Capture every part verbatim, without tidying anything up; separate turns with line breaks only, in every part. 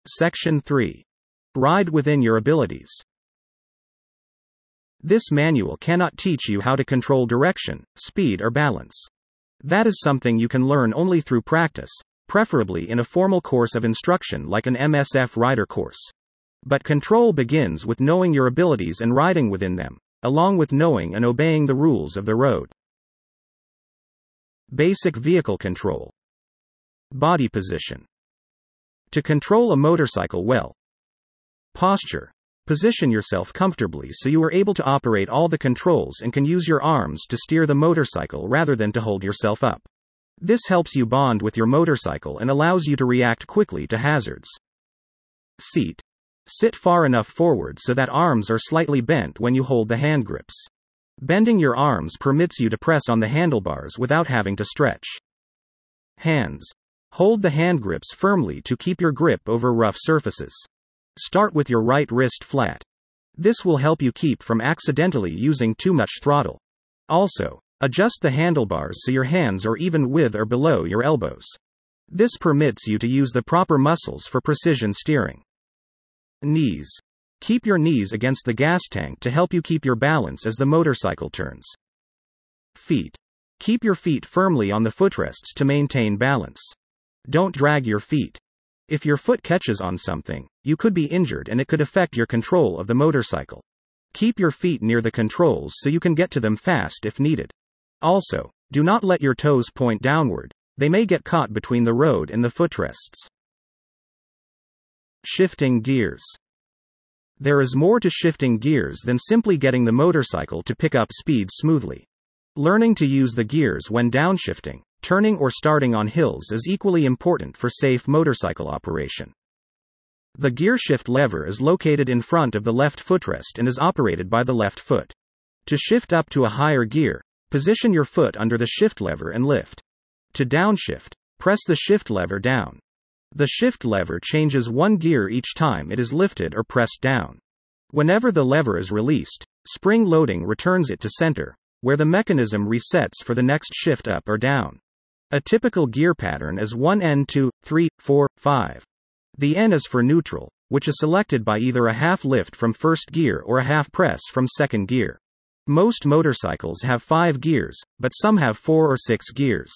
Section three. Ride within your abilities. This manual cannot teach you how to control direction, speed, or balance. That is something you can learn only through practice, preferably in a formal course of instruction like an M S F rider course. But control begins with knowing your abilities and riding within them, along with knowing and obeying the rules of the road. Basic vehicle control. Body position. To control a motorcycle well. Posture. Position yourself comfortably so you are able to operate all the controls and can use your arms to steer the motorcycle rather than to hold yourself up. This helps you bond with your motorcycle and allows you to react quickly to hazards. Seat. Sit far enough forward so that arms are slightly bent when you hold the hand grips. Bending your arms permits you to press on the handlebars without having to stretch. Hands. Hold the hand grips firmly to keep your grip over rough surfaces. Start with your right wrist flat. This will help you keep from accidentally using too much throttle. Also, adjust the handlebars so your hands are even with or below your elbows. This permits you to use the proper muscles for precision steering. Knees. Keep your knees against the gas tank to help you keep your balance as the motorcycle turns. Feet. Keep your feet firmly on the footrests to maintain balance. Don't drag your feet. If your foot catches on something, you could be injured and it could affect your control of the motorcycle. Keep your feet near the controls so you can get to them fast if needed. Also, do not let your toes point downward, they may get caught between the road and the footrests. Shifting gears. There is more to shifting gears than simply getting the motorcycle to pick up speed smoothly. Learning to use the gears when downshifting, turning or starting on hills is equally important for safe motorcycle operation. The gear shift lever is located in front of the left footrest and is operated by the left foot. To shift up to a higher gear, position your foot under the shift lever and lift. To downshift, press the shift lever down. The shift lever changes one gear each time it is lifted or pressed down. Whenever the lever is released, spring loading returns it to center, where the mechanism resets for the next shift up or down. A typical gear pattern is one N two, three, four, five. The N is for neutral, which is selected by either a half lift from first gear or a half press from second gear. Most motorcycles have five gears, but some have four or six gears.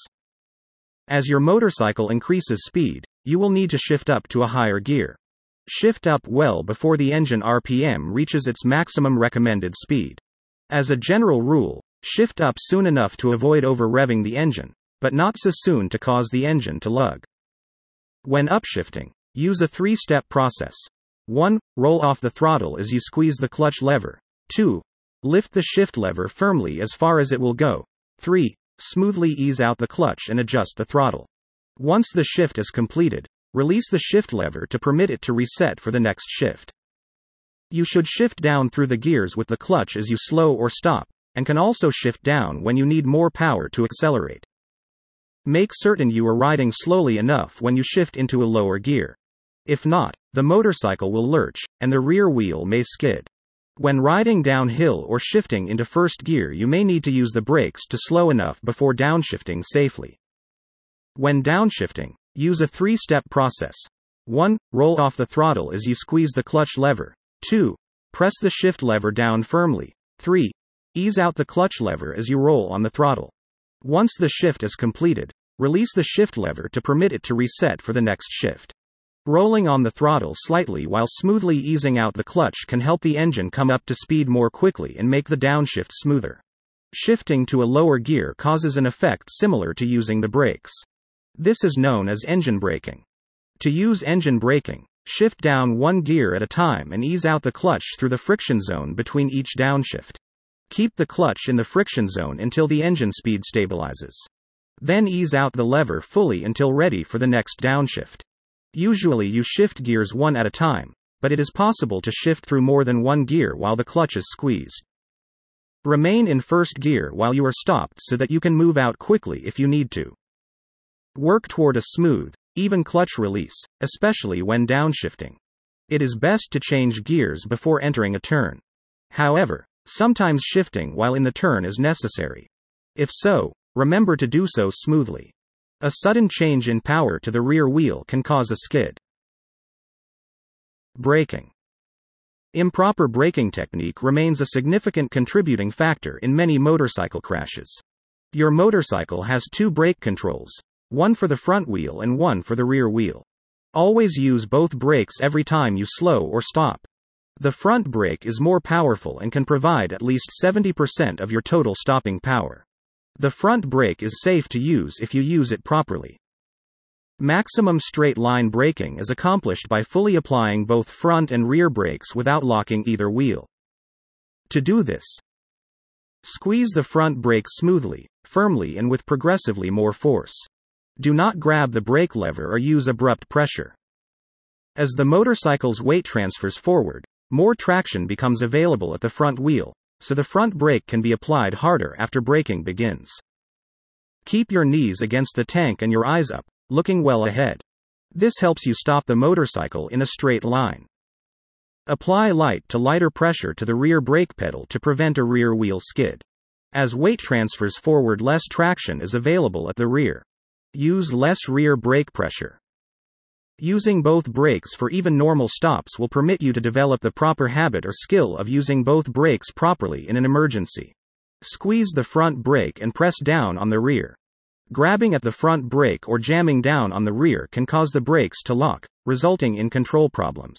As your motorcycle increases speed, you will need to shift up to a higher gear. Shift up well before the engine R P M reaches its maximum recommended speed. As a general rule, shift up soon enough to avoid over-revving the engine, but not so soon to cause the engine to lug. When upshifting, use a three-step process. one. Roll off the throttle as you squeeze the clutch lever. two. Lift the shift lever firmly as far as it will go. three. Smoothly ease out the clutch and adjust the throttle. Once the shift is completed, release the shift lever to permit it to reset for the next shift. You should shift down through the gears with the clutch as you slow or stop, and can also shift down when you need more power to accelerate. Make certain you are riding slowly enough when you shift into a lower gear. If not, the motorcycle will lurch, and the rear wheel may skid. When riding downhill or shifting into first gear, you may need to use the brakes to slow enough before downshifting safely. When downshifting, use a three-step process. one. Roll off the throttle as you squeeze the clutch lever. two. Press the shift lever down firmly. three. Ease out the clutch lever as you roll on the throttle. Once the shift is completed, release the shift lever to permit it to reset for the next shift. Rolling on the throttle slightly while smoothly easing out the clutch can help the engine come up to speed more quickly and make the downshift smoother. Shifting to a lower gear causes an effect similar to using the brakes. This is known as engine braking. To use engine braking, shift down one gear at a time and ease out the clutch through the friction zone between each downshift. Keep the clutch in the friction zone until the engine speed stabilizes. Then ease out the lever fully until ready for the next downshift. Usually you shift gears one at a time, but it is possible to shift through more than one gear while the clutch is squeezed. Remain in first gear while you are stopped so that you can move out quickly if you need to. Work toward a smooth, even clutch release, especially when downshifting. It is best to change gears before entering a turn. However, sometimes shifting while in the turn is necessary. If so, remember to do so smoothly. A sudden change in power to the rear wheel can cause a skid. Braking. Improper braking technique remains a significant contributing factor in many motorcycle crashes. Your motorcycle has two brake controls, one for the front wheel and one for the rear wheel. Always use both brakes every time you slow or stop. The front brake is more powerful and can provide at least seventy percent of your total stopping power. The front brake is safe to use if you use it properly. Maximum straight line braking is accomplished by fully applying both front and rear brakes without locking either wheel. To do this, squeeze the front brake smoothly, firmly, and with progressively more force. Do not grab the brake lever or use abrupt pressure. As the motorcycle's weight transfers forward, more traction becomes available at the front wheel, so the front brake can be applied harder after braking begins. Keep your knees against the tank and your eyes up, looking well ahead. This helps you stop the motorcycle in a straight line. Apply light to lighter pressure to the rear brake pedal to prevent a rear wheel skid. As weight transfers forward, less traction is available at the rear. Use less rear brake pressure. Using both brakes for even normal stops will permit you to develop the proper habit or skill of using both brakes properly in an emergency. Squeeze the front brake and press down on the rear. Grabbing at the front brake or jamming down on the rear can cause the brakes to lock, resulting in control problems.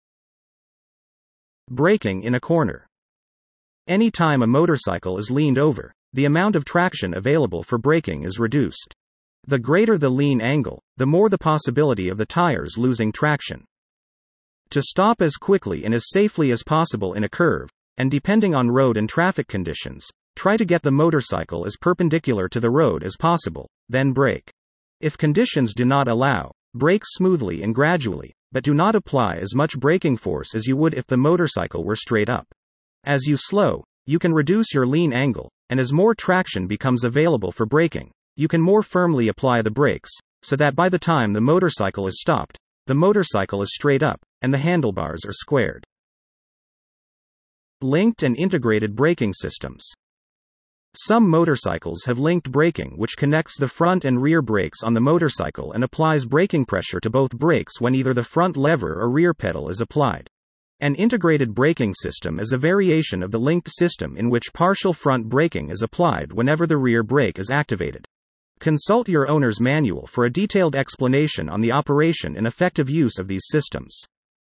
Braking in a corner. Anytime a motorcycle is leaned over, the amount of traction available for braking is reduced. The greater the lean angle, the more the possibility of the tires losing traction. To stop as quickly and as safely as possible in a curve, and depending on road and traffic conditions, try to get the motorcycle as perpendicular to the road as possible, then brake. If conditions do not allow, brake smoothly and gradually, but do not apply as much braking force as you would if the motorcycle were straight up. As you slow, you can reduce your lean angle, and as more traction becomes available for braking, you can more firmly apply the brakes, so that by the time the motorcycle is stopped, the motorcycle is straight up, and the handlebars are squared. Linked and integrated braking systems. Some motorcycles have linked braking, which connects the front and rear brakes on the motorcycle and applies braking pressure to both brakes when either the front lever or rear pedal is applied. An integrated braking system is a variation of the linked system in which partial front braking is applied whenever the rear brake is activated. Consult your owner's manual for a detailed explanation on the operation and effective use of these systems.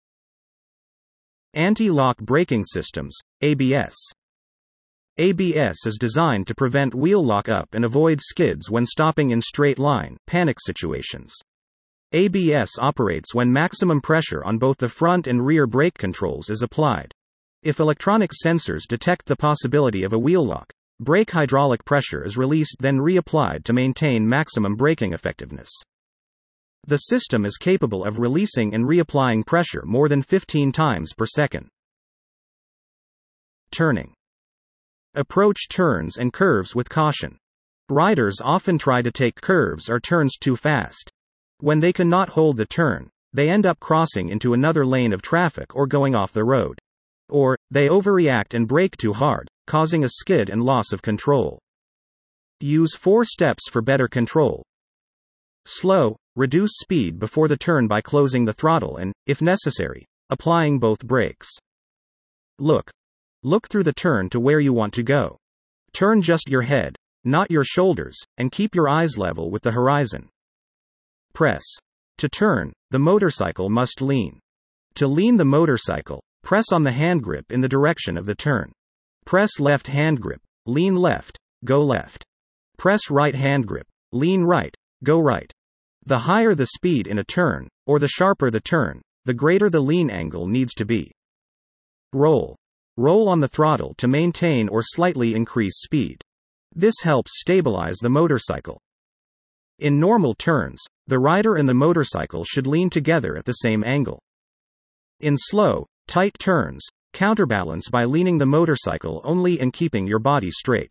Anti-lock braking systems, A B S. A B S is designed to prevent wheel lock-up and avoid skids when stopping in straight-line, panic situations. A B S operates when maximum pressure on both the front and rear brake controls is applied. If electronic sensors detect the possibility of a wheel lock, brake hydraulic pressure is released then reapplied to maintain maximum braking effectiveness. The system is capable of releasing and reapplying pressure more than fifteen times per second. Turning. Approach turns and curves with caution. Riders often try to take curves or turns too fast. When they cannot hold the turn, they end up crossing into another lane of traffic or going off the road. Or, they overreact and brake too hard, causing a skid and loss of control. Use four steps for better control. Slow, reduce speed before the turn by closing the throttle and, if necessary, applying both brakes. Look. Look through the turn to where you want to go. Turn just your head, not your shoulders, and keep your eyes level with the horizon. Press. To turn, the motorcycle must lean. To lean the motorcycle, press on the hand grip in the direction of the turn. Press left hand grip, lean left, go left. Press right hand grip, lean right, go right. The higher the speed in a turn, or the sharper the turn, the greater the lean angle needs to be. Roll. Roll on the throttle to maintain or slightly increase speed. This helps stabilize the motorcycle. In normal turns, the rider and the motorcycle should lean together at the same angle. In slow, tight turns, counterbalance by leaning the motorcycle only and keeping your body straight.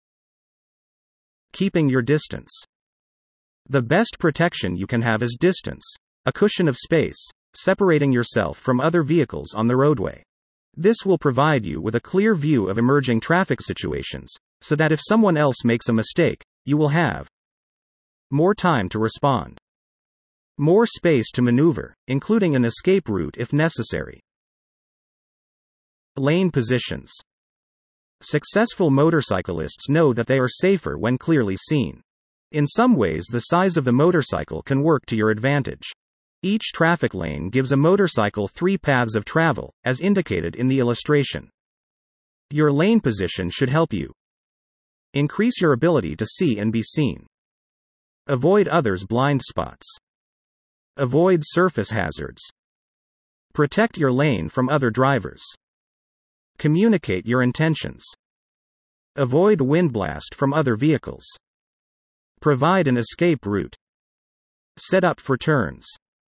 Keeping your distance. The best protection you can have is distance, a cushion of space, separating yourself from other vehicles on the roadway. This will provide you with a clear view of emerging traffic situations, so that if someone else makes a mistake, you will have more time to respond. More space to maneuver, including an escape route if necessary. Lane positions. Successful motorcyclists know that they are safer when clearly seen. In some ways, the size of the motorcycle can work to your advantage. Each traffic lane gives a motorcycle three paths of travel, as indicated in the illustration. Your lane position should help you increase your ability to see and be seen. Avoid others' blind spots. Avoid surface hazards. Protect your lane from other drivers. Communicate your intentions. Avoid windblast from other vehicles. Provide an escape route. Set up for turns.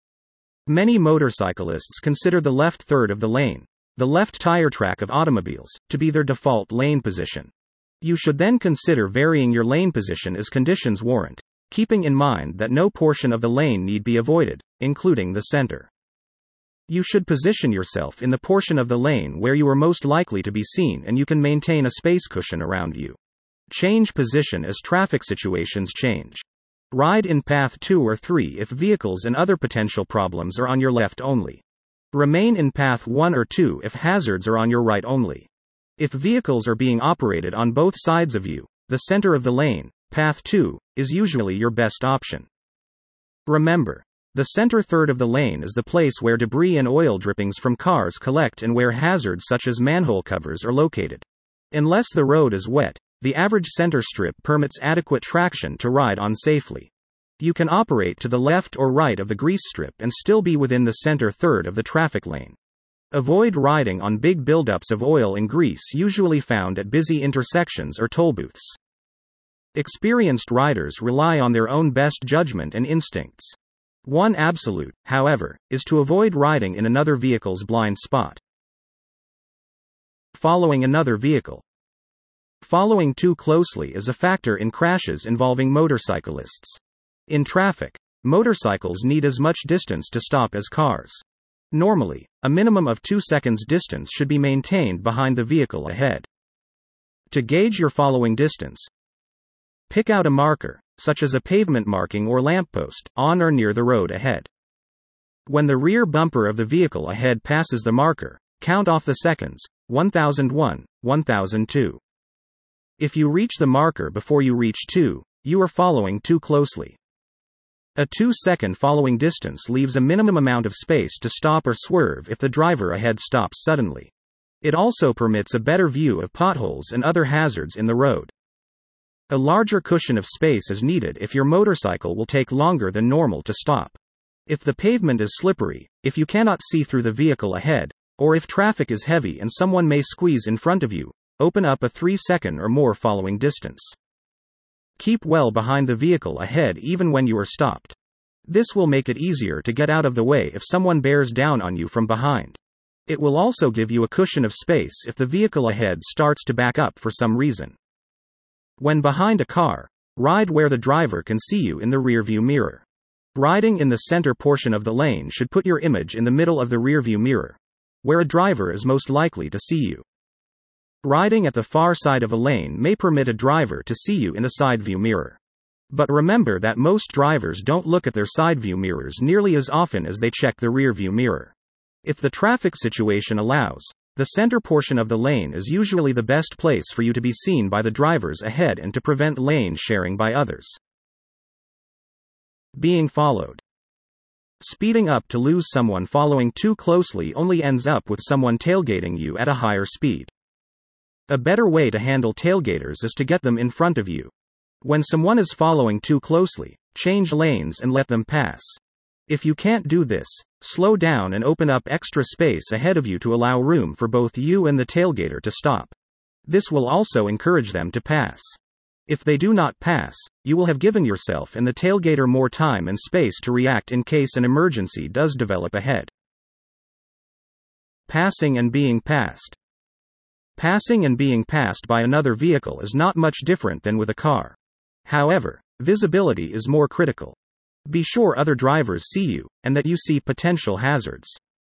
Many motorcyclists consider the left third of the lane, the left tire track of automobiles, to be their default lane position. You should then consider varying your lane position as conditions warrant, keeping in mind that no portion of the lane need be avoided, including the center. You should position yourself in the portion of the lane where you are most likely to be seen and you can maintain a space cushion around you. Change position as traffic situations change. Ride in path two or three if vehicles and other potential problems are on your left only. Remain in path one or two if hazards are on your right only. If vehicles are being operated on both sides of you, the center of the lane, path two, is usually your best option. Remember, the center third of the lane is the place where debris and oil drippings from cars collect and where hazards such as manhole covers are located. Unless the road is wet, the average center strip permits adequate traction to ride on safely. You can operate to the left or right of the grease strip and still be within the center third of the traffic lane. Avoid riding on big buildups of oil and grease usually found at busy intersections or toll booths. Experienced riders rely on their own best judgment and instincts. One absolute, however, is to avoid riding in another vehicle's blind spot. Following another vehicle. Following too closely is a factor in crashes involving motorcyclists. In traffic, motorcycles need as much distance to stop as cars. Normally, a minimum of two seconds distance should be maintained behind the vehicle ahead. To gauge your following distance, pick out a marker, such as a pavement marking or lamppost, on or near the road ahead. When the rear bumper of the vehicle ahead passes the marker, count off the seconds, one thousand one, one thousand two. If you reach the marker before you reach two, you are following too closely. A two-second following distance leaves a minimum amount of space to stop or swerve if the driver ahead stops suddenly. It also permits a better view of potholes and other hazards in the road. A larger cushion of space is needed if your motorcycle will take longer than normal to stop. If the pavement is slippery, if you cannot see through the vehicle ahead, or if traffic is heavy and someone may squeeze in front of you, open up a three-second or more following distance. Keep well behind the vehicle ahead even when you are stopped. This will make it easier to get out of the way if someone bears down on you from behind. It will also give you a cushion of space if the vehicle ahead starts to back up for some reason. When behind a car, ride where the driver can see you in the rearview mirror. Riding in the center portion of the lane should put your image in the middle of the rearview mirror, where a driver is most likely to see you. Riding at the far side of a lane may permit a driver to see you in the side view mirror. But remember that most drivers don't look at their side view mirrors nearly as often as they check the rear view mirror. If the traffic situation allows, the center portion of the lane is usually the best place for you to be seen by the drivers ahead and to prevent lane sharing by others. Being followed. Speeding up to lose someone following too closely only ends up with someone tailgating you at a higher speed. A better way to handle tailgaters is to get them in front of you. When someone is following too closely, change lanes and let them pass. If you can't do this, slow down and open up extra space ahead of you to allow room for both you and the tailgater to stop. This will also encourage them to pass. If they do not pass, you will have given yourself and the tailgater more time and space to react in case an emergency does develop ahead. Passing and being passed. Passing and being passed by another vehicle is not much different than with a car. However, visibility is more critical. Be sure other drivers see you, and that you see potential hazards.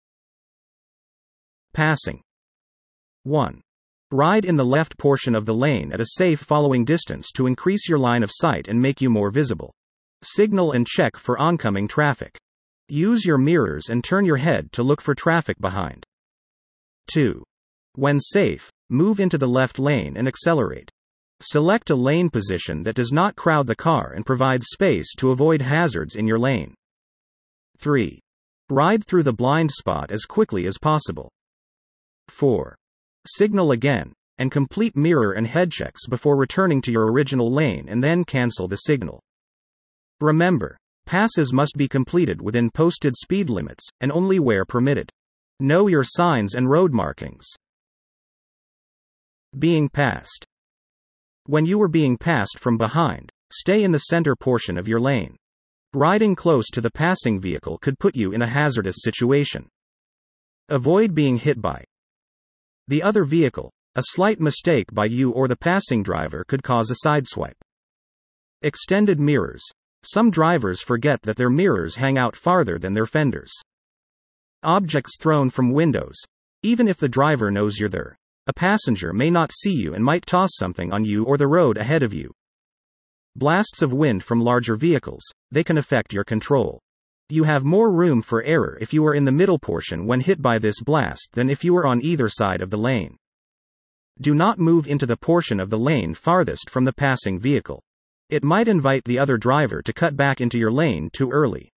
Passing. one. Ride in the left portion of the lane at a safe following distance to increase your line of sight and make you more visible. Signal and check for oncoming traffic. Use your mirrors and turn your head to look for traffic behind. two. When safe, move into the left lane and accelerate. Select a lane position that does not crowd the car and provides space to avoid hazards in your lane. three. Ride through the blind spot as quickly as possible. four. Signal again, and complete mirror and head checks before returning to your original lane and then cancel the signal. Remember, passes must be completed within posted speed limits, and only where permitted. Know your signs and road markings. Being passed. When you are being passed from behind, stay in the center portion of your lane. Riding close to the passing vehicle could put you in a hazardous situation. Avoid being hit by the other vehicle. A slight mistake by you or the passing driver could cause a sideswipe. Extended mirrors. Some drivers forget that their mirrors hang out farther than their fenders. Objects thrown from windows. Even if the driver knows you're there, a passenger may not see you and might toss something on you or the road ahead of you. Blasts of wind from larger vehicles. They can affect your control. You have more room for error if you are in the middle portion when hit by this blast than if you are on either side of the lane. Do not move into the portion of the lane farthest from the passing vehicle. It might invite the other driver to cut back into your lane too early.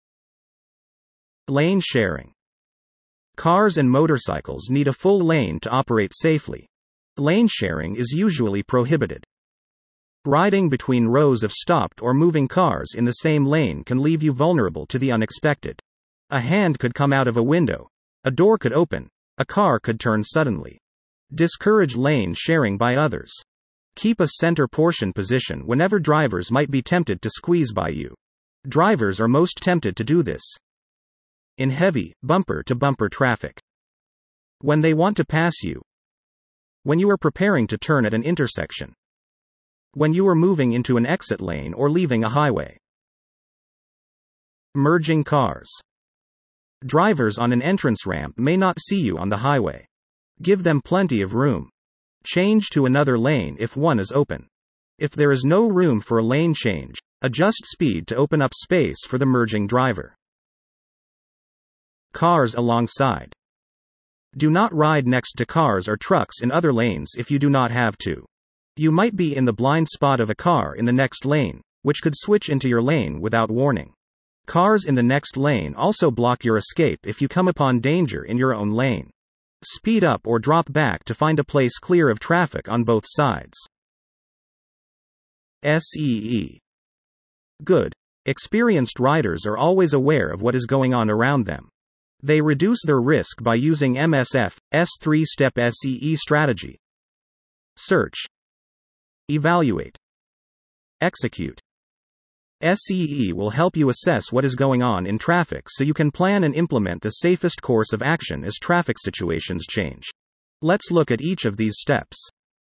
Lane sharing. Cars and motorcycles need a full lane to operate safely. Lane sharing is usually prohibited. Riding between rows of stopped or moving cars in the same lane can leave you vulnerable to the unexpected. A hand could come out of a window. A door could open. A car could turn suddenly. Discourage lane sharing by others. Keep a center portion position whenever drivers might be tempted to squeeze by you. Drivers are most tempted to do this in heavy, bumper-to-bumper traffic. When they want to pass you. When you are preparing to turn at an intersection. When you are moving into an exit lane or leaving a highway. Merging cars. Drivers on an entrance ramp may not see you on the highway. Give them plenty of room. Change to another lane if one is open. If there is no room for a lane change, adjust speed to open up space for the merging driver. Cars alongside. Do not ride next to cars or trucks in other lanes if you do not have to. You might be in the blind spot of a car in the next lane, which could switch into your lane without warning. Cars in the next lane also block your escape if you come upon danger in your own lane. Speed up or drop back to find a place clear of traffic on both sides. S E E. Good. Experienced riders are always aware of what is going on around them. They reduce their risk by using M S F's three-step S E E strategy. Search. Evaluate. Execute. S E E will help you assess what is going on in traffic so you can plan and implement the safest course of action as traffic situations change. Let's look at each of these steps.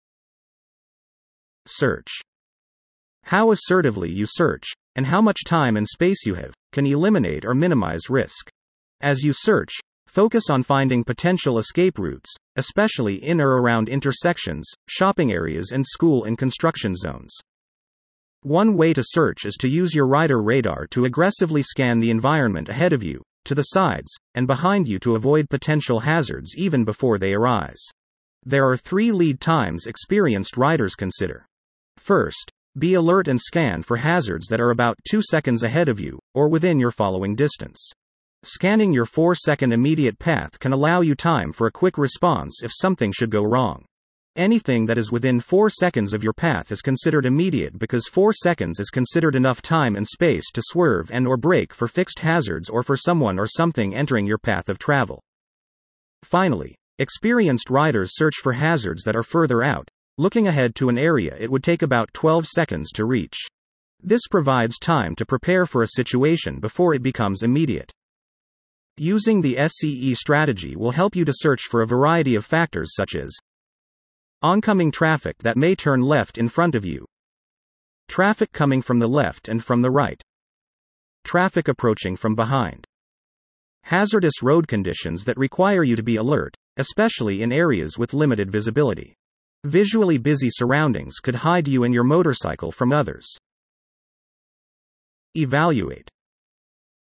Search. How assertively you search, and how much time and space you have, can eliminate or minimize risk. As you search, focus on finding potential escape routes, especially in or around intersections, shopping areas, and school and construction zones. One way to search is to use your rider radar to aggressively scan the environment ahead of you, to the sides, and behind you to avoid potential hazards even before they arise. There are three lead times experienced riders consider. First, be alert and scan for hazards that are about two seconds ahead of you, or within your following distance. Scanning your four second immediate path can allow you time for a quick response if something should go wrong. Anything that is within four seconds of your path is considered immediate because four seconds is considered enough time and space to swerve and or brake for fixed hazards or for someone or something entering your path of travel. Finally, experienced riders search for hazards that are further out, looking ahead to an area it would take about twelve seconds to reach. This provides time to prepare for a situation before it becomes immediate. Using the S E E strategy will help you to search for a variety of factors such as oncoming traffic that may turn left in front of you, traffic coming from the left and from the right, traffic approaching from behind, hazardous road conditions that require you to be alert, especially in areas with limited visibility. Visually busy surroundings could hide you and your motorcycle from others. Evaluate.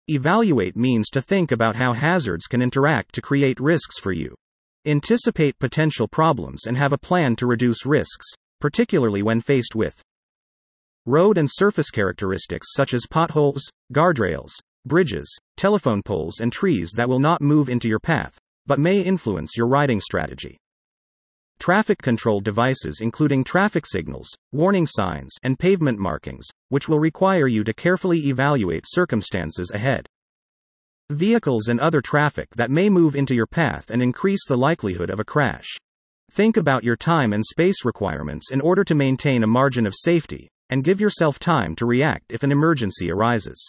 Evaluate means to think about how hazards can interact to create risks for you. Anticipate potential problems and have a plan to reduce risks, particularly when faced with road and surface characteristics such as potholes, guardrails, bridges, telephone poles, and trees that will not move into your path, but may influence your riding strategy. Traffic control devices including traffic signals, warning signs, and pavement markings, which will require you to carefully evaluate circumstances ahead. Vehicles and other traffic that may move into your path and increase the likelihood of a crash. Think about your time and space requirements in order to maintain a margin of safety, and give yourself time to react if an emergency arises.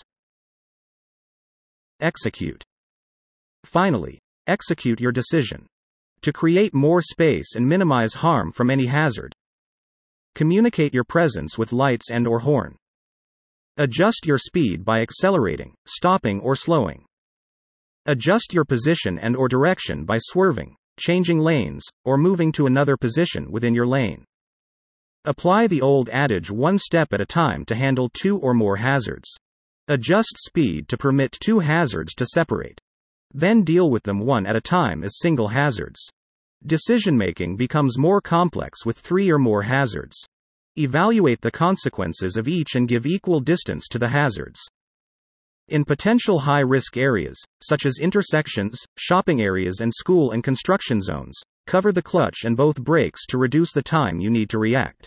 Execute. Finally, execute your decision. To create more space and minimize harm from any hazard, communicate your presence with lights and or horn. Adjust your speed by accelerating, stopping or slowing. Adjust your position and or direction by swerving, changing lanes, or moving to another position within your lane. Apply the old adage one step at a time to handle two or more hazards. Adjust speed to permit two hazards to separate. Then deal with them one at a time as single hazards. Decision-making becomes more complex with three or more hazards. Evaluate the consequences of each and give equal distance to the hazards. In potential high-risk areas, such as intersections, shopping areas, and school and construction zones, cover the clutch and both brakes to reduce the time you need to react.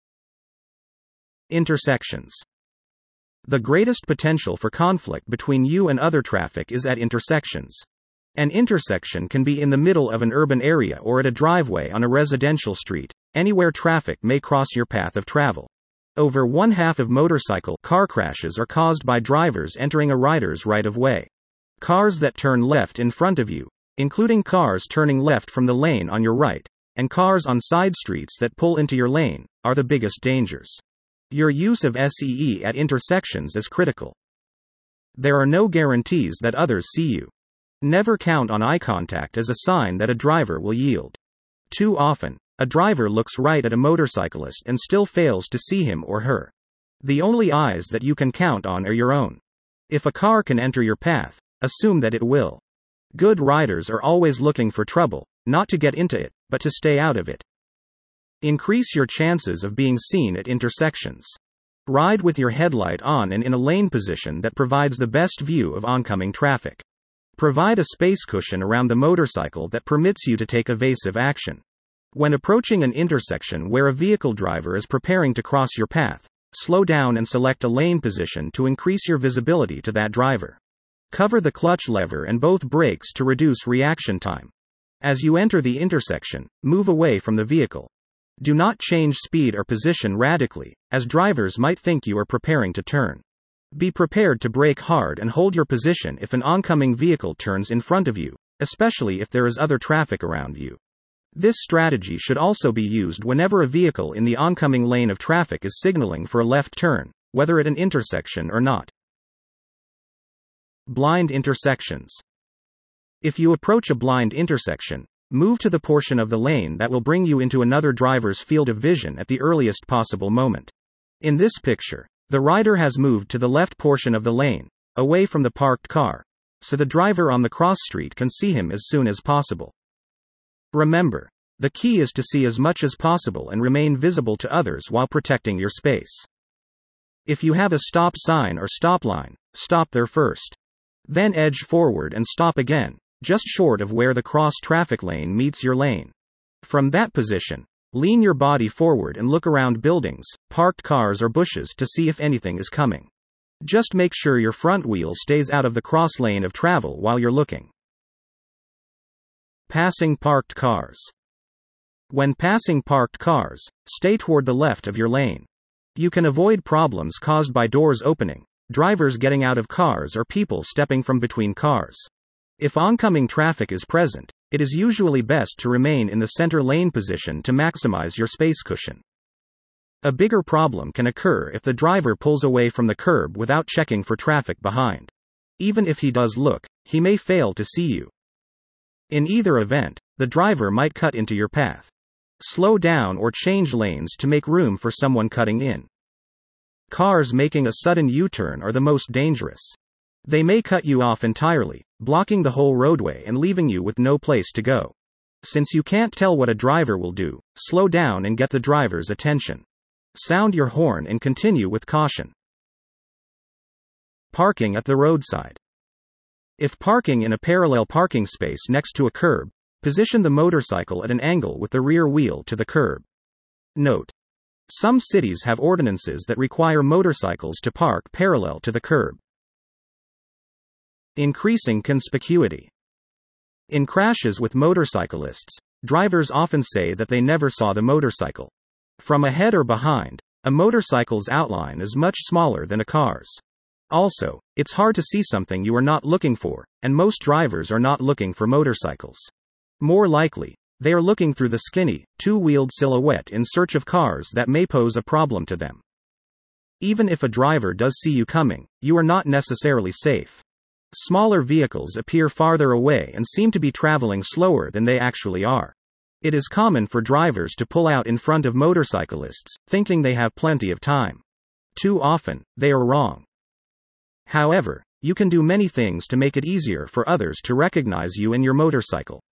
Intersections. The greatest potential for conflict between you and other traffic is at intersections. An intersection can be in the middle of an urban area or at a driveway on a residential street, anywhere traffic may cross your path of travel. Over one half of motorcycle car crashes are caused by drivers entering a rider's right-of-way. Cars that turn left in front of you, including cars turning left from the lane on your right, and cars on side streets that pull into your lane, are the biggest dangers. Your use of S E E at intersections is critical. There are no guarantees that others see you. Never count on eye contact as a sign that a driver will yield. Too often, a driver looks right at a motorcyclist and still fails to see him or her. The only eyes that you can count on are your own. If a car can enter your path, assume that it will. Good riders are always looking for trouble, not to get into it, but to stay out of it. Increase your chances of being seen at intersections. Ride with your headlight on and in a lane position that provides the best view of oncoming traffic. Provide a space cushion around the motorcycle that permits you to take evasive action. When approaching an intersection where a vehicle driver is preparing to cross your path, slow down and select a lane position to increase your visibility to that driver. Cover the clutch lever and both brakes to reduce reaction time. As you enter the intersection, move away from the vehicle. Do not change speed or position radically, as drivers might think you are preparing to turn. Be prepared to brake hard and hold your position if an oncoming vehicle turns in front of you, especially if there is other traffic around you. This strategy should also be used whenever a vehicle in the oncoming lane of traffic is signaling for a left turn, whether at an intersection or not. Blind intersections. If you approach a blind intersection, move to the portion of the lane that will bring you into another driver's field of vision at the earliest possible moment. In this picture, the rider has moved to the left portion of the lane, away from the parked car, so the driver on the cross street can see him as soon as possible. Remember, the key is to see as much as possible and remain visible to others while protecting your space. If you have a stop sign or stop line, stop there first. Then edge forward and stop again, just short of where the cross traffic lane meets your lane. From that position, lean your body forward and look around buildings, parked cars or bushes to see if anything is coming. Just make sure your front wheel stays out of the cross lane of travel while you're looking. Passing parked cars. When passing parked cars, stay toward the left of your lane. You can avoid problems caused by doors opening, drivers getting out of cars, or people stepping from between cars. If oncoming traffic is present, it is usually best to remain in the center lane position to maximize your space cushion. A bigger problem can occur if the driver pulls away from the curb without checking for traffic behind. Even if he does look, he may fail to see you. In either event, the driver might cut into your path. Slow down or change lanes to make room for someone cutting in. Cars making a sudden U-turn are the most dangerous. They may cut you off entirely, blocking the whole roadway and leaving you with no place to go. Since you can't tell what a driver will do, slow down and get the driver's attention. Sound your horn and continue with caution. Parking at the roadside. If parking in a parallel parking space next to a curb, position the motorcycle at an angle with the rear wheel to the curb. Note: some cities have ordinances that require motorcycles to park parallel to the curb. Increasing conspicuity. In crashes with motorcyclists, drivers often say that they never saw the motorcycle. From ahead or behind, a motorcycle's outline is much smaller than a car's. Also, it's hard to see something you are not looking for, and most drivers are not looking for motorcycles. More likely, they are looking through the skinny, two-wheeled silhouette in search of cars that may pose a problem to them. Even if a driver does see you coming, you are not necessarily safe. Smaller vehicles appear farther away and seem to be traveling slower than they actually are. It is common for drivers to pull out in front of motorcyclists, thinking they have plenty of time. Too often, they are wrong. However, you can do many things to make it easier for others to recognize you and your motorcycle.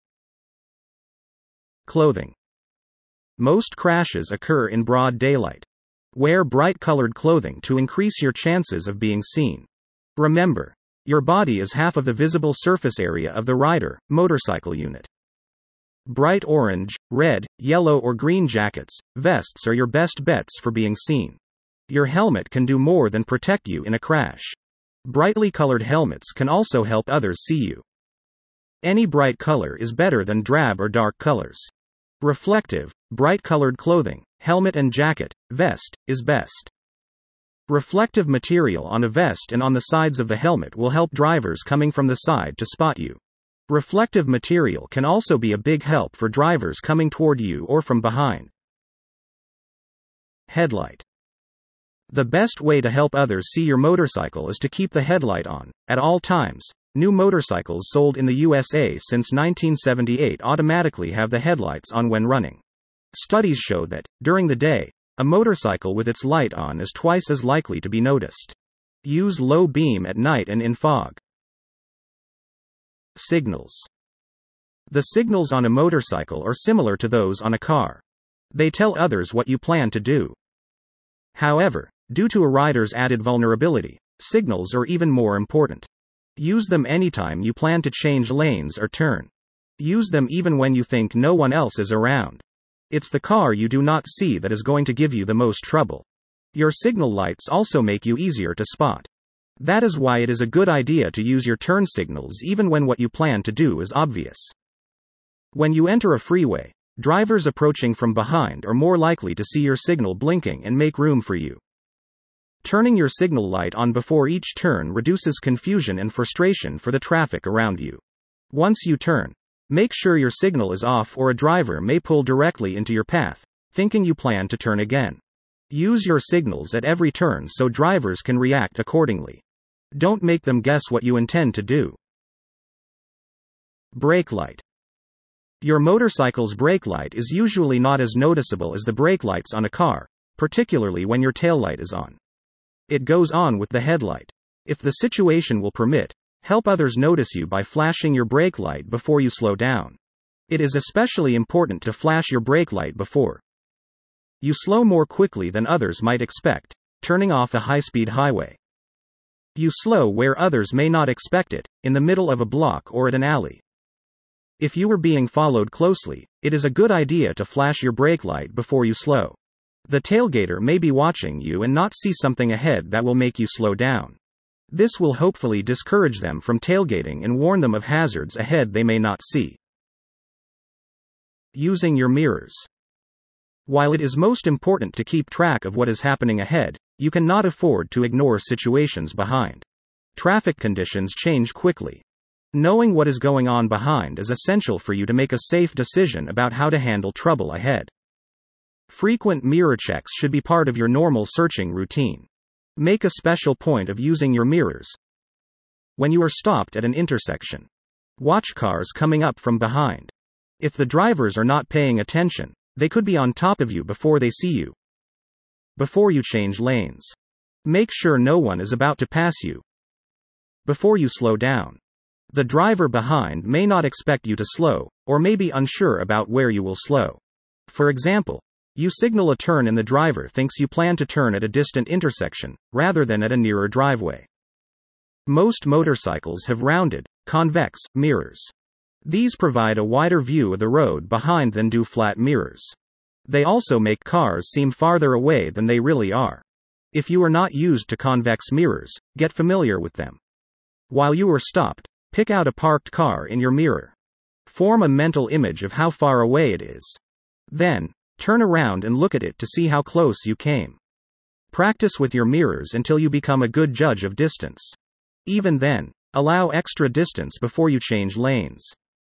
Clothing. Most crashes occur in broad daylight. Wear bright-colored clothing to increase your chances of being seen. Remember, your body is half of the visible surface area of the rider, motorcycle unit. Bright orange, red, yellow or green jackets, vests are your best bets for being seen. Your helmet can do more than protect you in a crash. Brightly colored helmets can also help others see you. Any bright color is better than drab or dark colors. Reflective, bright-colored clothing, helmet and jacket, vest, is best. Reflective material on a vest and on the sides of the helmet will help drivers coming from the side to spot you. Reflective material can also be a big help for drivers coming toward you or from behind. Headlight. The best way to help others see your motorcycle is to keep the headlight on, at all times. New motorcycles sold in the U S A since nineteen seventy-eight automatically have the headlights on when running. Studies show that, during the day, a motorcycle with its light on is twice as likely to be noticed. Use low beam at night and in fog. Signals. The signals on a motorcycle are similar to those on a car. They tell others what you plan to do. However, due to a rider's added vulnerability, signals are even more important. Use them anytime you plan to change lanes or turn. Use them even when you think no one else is around. It's the car you do not see that is going to give you the most trouble. Your signal lights also make you easier to spot. That is why it is a good idea to use your turn signals even when what you plan to do is obvious. When you enter a freeway, drivers approaching from behind are more likely to see your signal blinking and make room for you. Turning your signal light on before each turn reduces confusion and frustration for the traffic around you. Once you turn, make sure your signal is off or a driver may pull directly into your path, thinking you plan to turn again. Use your signals at every turn so drivers can react accordingly. Don't make them guess what you intend to do. Brake light. Your motorcycle's brake light is usually not as noticeable as the brake lights on a car, particularly when your taillight is on. It goes on with the headlight. If the situation will permit, help others notice you by flashing your brake light before you slow down. It is especially important to flash your brake light before you slow more quickly than others might expect, turning off a high-speed highway. You slow where others may not expect it, in the middle of a block or at an alley. If you are being followed closely, it is a good idea to flash your brake light before you slow. The tailgater may be watching you and not see something ahead that will make you slow down. This will hopefully discourage them from tailgating and warn them of hazards ahead they may not see. Using your mirrors. While it is most important to keep track of what is happening ahead, you cannot afford to ignore situations behind. Traffic conditions change quickly. Knowing what is going on behind is essential for you to make a safe decision about how to handle trouble ahead. Frequent mirror checks should be part of your normal searching routine. Make a special point of using your mirrors when you are stopped at an intersection. Watch cars coming up from behind. If the drivers are not paying attention, they could be on top of you before they see you. Before you change lanes, make sure no one is about to pass you. before you slow down. The driver behind may not expect you to slow, or may be unsure about where you will slow. For example, you signal a turn and the driver thinks you plan to turn at a distant intersection, rather than at a nearer driveway. Most motorcycles have rounded, convex, mirrors. These provide a wider view of the road behind than do flat mirrors. They also make cars seem farther away than they really are. If you are not used to convex mirrors, get familiar with them. While you are stopped, pick out a parked car in your mirror. Form a mental image of how far away it is. Then, turn around and look at it to see how close you came. Practice with your mirrors until you become a good judge of distance. Even then, allow extra distance before you change lanes.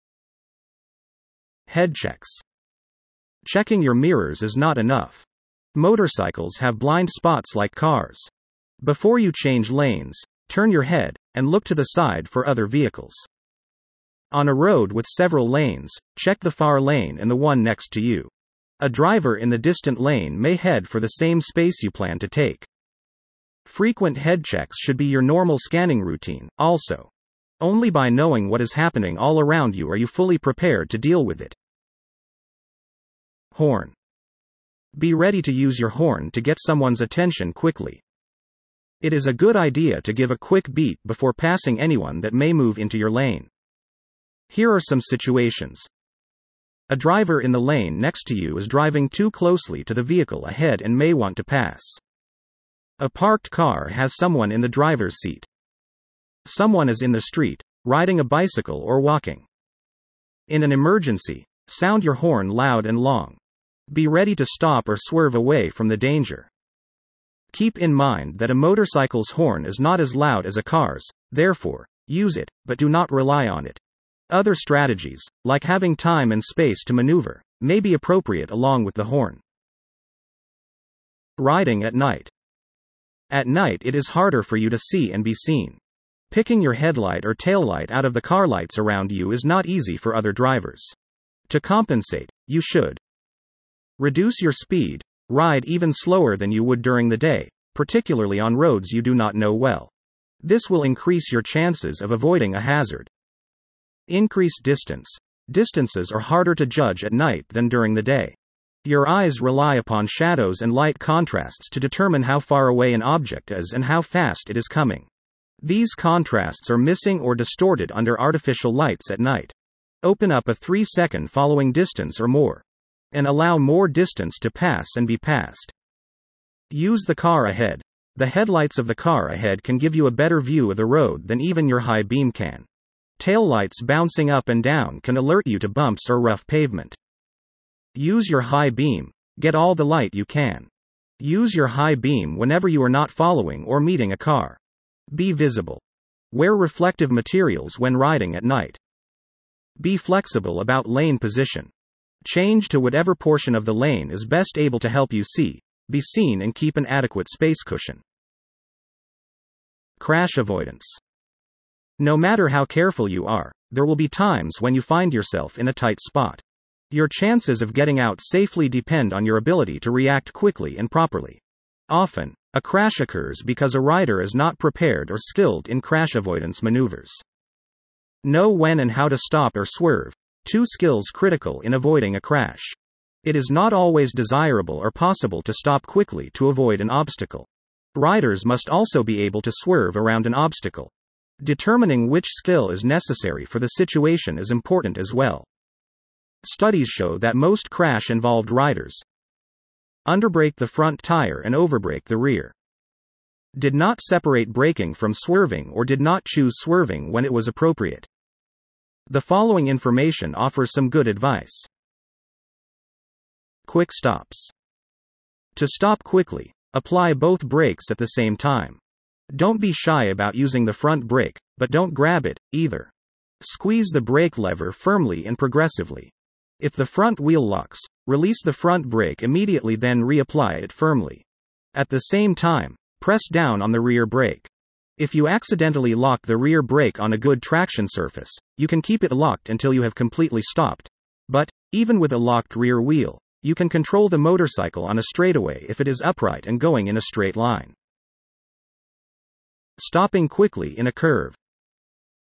Head checks. Checking your mirrors is not enough. Motorcycles have blind spots like cars. Before you change lanes, turn your head and look to the side for other vehicles. On a road with several lanes, check the far lane and the one next to you. A driver in the distant lane may head for the same space you plan to take. Frequent head checks should be your normal scanning routine, also. Only by knowing what is happening all around you are you fully prepared to deal with it. Horn. Be ready to use your horn to get someone's attention quickly. It is a good idea to give a quick beep before passing anyone that may move into your lane. Here are some situations. A driver in the lane next to you is driving too closely to the vehicle ahead and may want to pass. A parked car has someone in the driver's seat. Someone is in the street, riding a bicycle or walking. In an emergency, sound your horn loud and long. Be ready to stop or swerve away from the danger. Keep in mind that a motorcycle's horn is not as loud as a car's, therefore, use it, but do not rely on it. Other strategies, like having time and space to maneuver, may be appropriate along with the horn. Riding at night. At night it is harder for you to see and be seen. Picking your headlight or taillight out of the car lights around you is not easy for other drivers. To compensate, you should reduce your speed, ride even slower than you would during the day, particularly on roads you do not know well. This will increase your chances of avoiding a hazard. Increase distance. Distances are harder to judge at night than during the day. Your eyes rely upon shadows and light contrasts to determine how far away an object is and how fast it is coming. These contrasts are missing or distorted under artificial lights at night. Open up a three second following distance or more. And allow more distance to pass and be passed. Use the car ahead. The headlights of the car ahead can give you a better view of the road than even your high beam can. Taillights bouncing up and down can alert you to bumps or rough pavement. Use your high beam. Get all the light you can. Use your high beam whenever you are not following or meeting a car. Be visible. Wear reflective materials when riding at night. Be flexible about lane position. Change to whatever portion of the lane is best able to help you see, be seen and keep an adequate space cushion. Crash avoidance. No matter how careful you are, there will be times when you find yourself in a tight spot. Your chances of getting out safely depend on your ability to react quickly and properly. Often, a crash occurs because a rider is not prepared or skilled in crash avoidance maneuvers. Know when and how to stop or swerve, two skills critical in avoiding a crash. It is not always desirable or possible to stop quickly to avoid an obstacle. Riders must also be able to swerve around an obstacle. Determining which skill is necessary for the situation is important as well. Studies show that most crash-involved riders underbrake the front tire and overbrake the rear. Did not separate braking from swerving or did not choose swerving when it was appropriate. The following information offers some good advice. Quick stops. To stop quickly, apply both brakes at the same time. Don't be shy about using the front brake, but don't grab it, either. Squeeze the brake lever firmly and progressively. If the front wheel locks, release the front brake immediately, then reapply it firmly. At the same time, press down on the rear brake. If you accidentally lock the rear brake on a good traction surface, you can keep it locked until you have completely stopped. But, even with a locked rear wheel, you can control the motorcycle on a straightaway if it is upright and going in a straight line. Stopping quickly in a curve.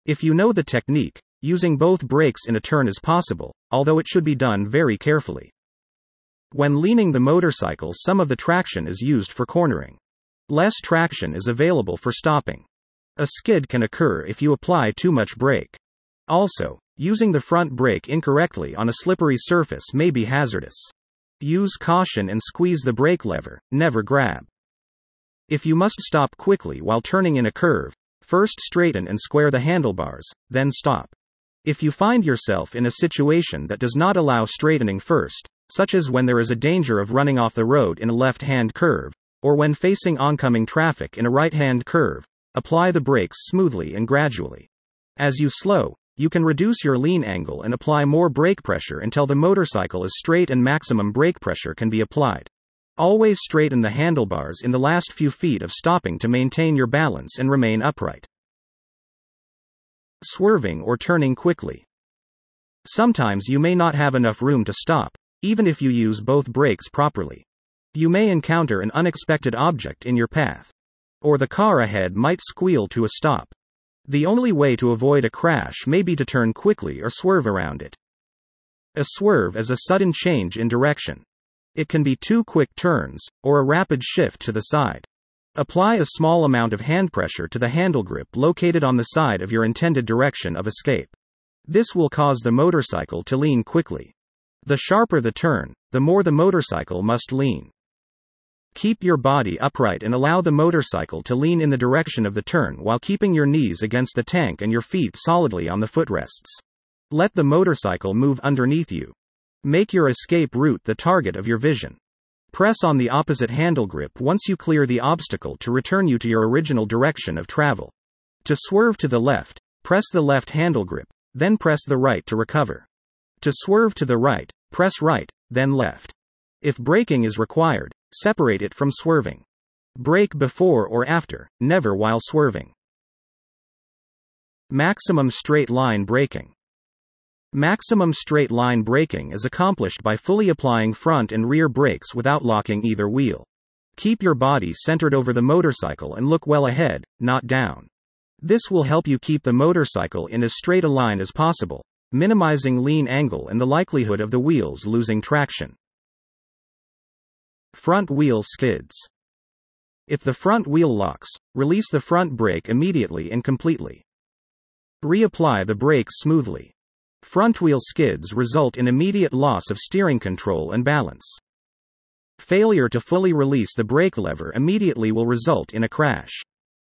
If you know the technique, using both brakes in a turn is possible, although it should be done very carefully. When leaning the motorcycle, some of the traction is used for cornering. Less traction is available for stopping. A skid can occur if you apply too much brake. Also, using the front brake incorrectly on a slippery surface may be hazardous. Use caution and squeeze the brake lever, never grab. If you must stop quickly while turning in a curve, first straighten and square the handlebars, then stop. If you find yourself in a situation that does not allow straightening first, such as when there is a danger of running off the road in a left-hand curve, or when facing oncoming traffic in a right-hand curve, apply the brakes smoothly and gradually. As you slow, you can reduce your lean angle and apply more brake pressure until the motorcycle is straight and maximum brake pressure can be applied. Always straighten the handlebars in the last few feet of stopping to maintain your balance and remain upright. Swerving or turning quickly. Sometimes you may not have enough room to stop, even if you use both brakes properly. You may encounter an unexpected object in your path. Or the car ahead might squeal to a stop. The only way to avoid a crash may be to turn quickly or swerve around it. A swerve is a sudden change in direction. It can be two quick turns, or a rapid shift to the side. Apply a small amount of hand pressure to the handle grip located on the side of your intended direction of escape. This will cause the motorcycle to lean quickly. The sharper the turn, the more the motorcycle must lean. Keep your body upright and allow the motorcycle to lean in the direction of the turn while keeping your knees against the tank and your feet solidly on the footrests. Let the motorcycle move underneath you. Make your escape route the target of your vision. Press on the opposite handle grip once you clear the obstacle to return you to your original direction of travel. To swerve to the left, press the left handle grip, then press the right to recover. To swerve to the right, press right, then left. If braking is required, separate it from swerving. Brake before or after, never while swerving. Maximum straight line braking. Maximum straight line braking is accomplished by fully applying front and rear brakes without locking either wheel. Keep your body centered over the motorcycle and look well ahead, not down. This will help you keep the motorcycle in as straight a line as possible, minimizing lean angle and the likelihood of the wheels losing traction. Front wheel skids. If the front wheel locks, release the front brake immediately and completely. Reapply the brakes smoothly. Front wheel skids result in immediate loss of steering control and balance. Failure to fully release the brake lever immediately will result in a crash.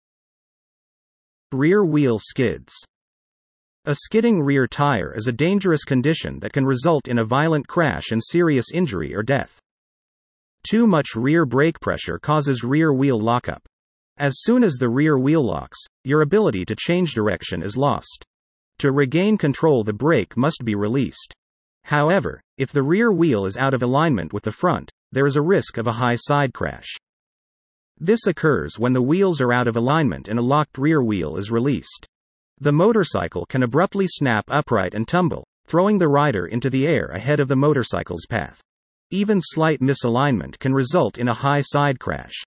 Rear wheel skids. A skidding rear tire is a dangerous condition that can result in a violent crash and serious injury or death. Too much rear brake pressure causes rear wheel lockup. As soon as the rear wheel locks, your ability to change direction is lost. To regain control, the brake must be released. However, if the rear wheel is out of alignment with the front, there is a risk of a high side crash. This occurs when the wheels are out of alignment and a locked rear wheel is released. The motorcycle can abruptly snap upright and tumble, throwing the rider into the air ahead of the motorcycle's path. Even slight misalignment can result in a high side crash.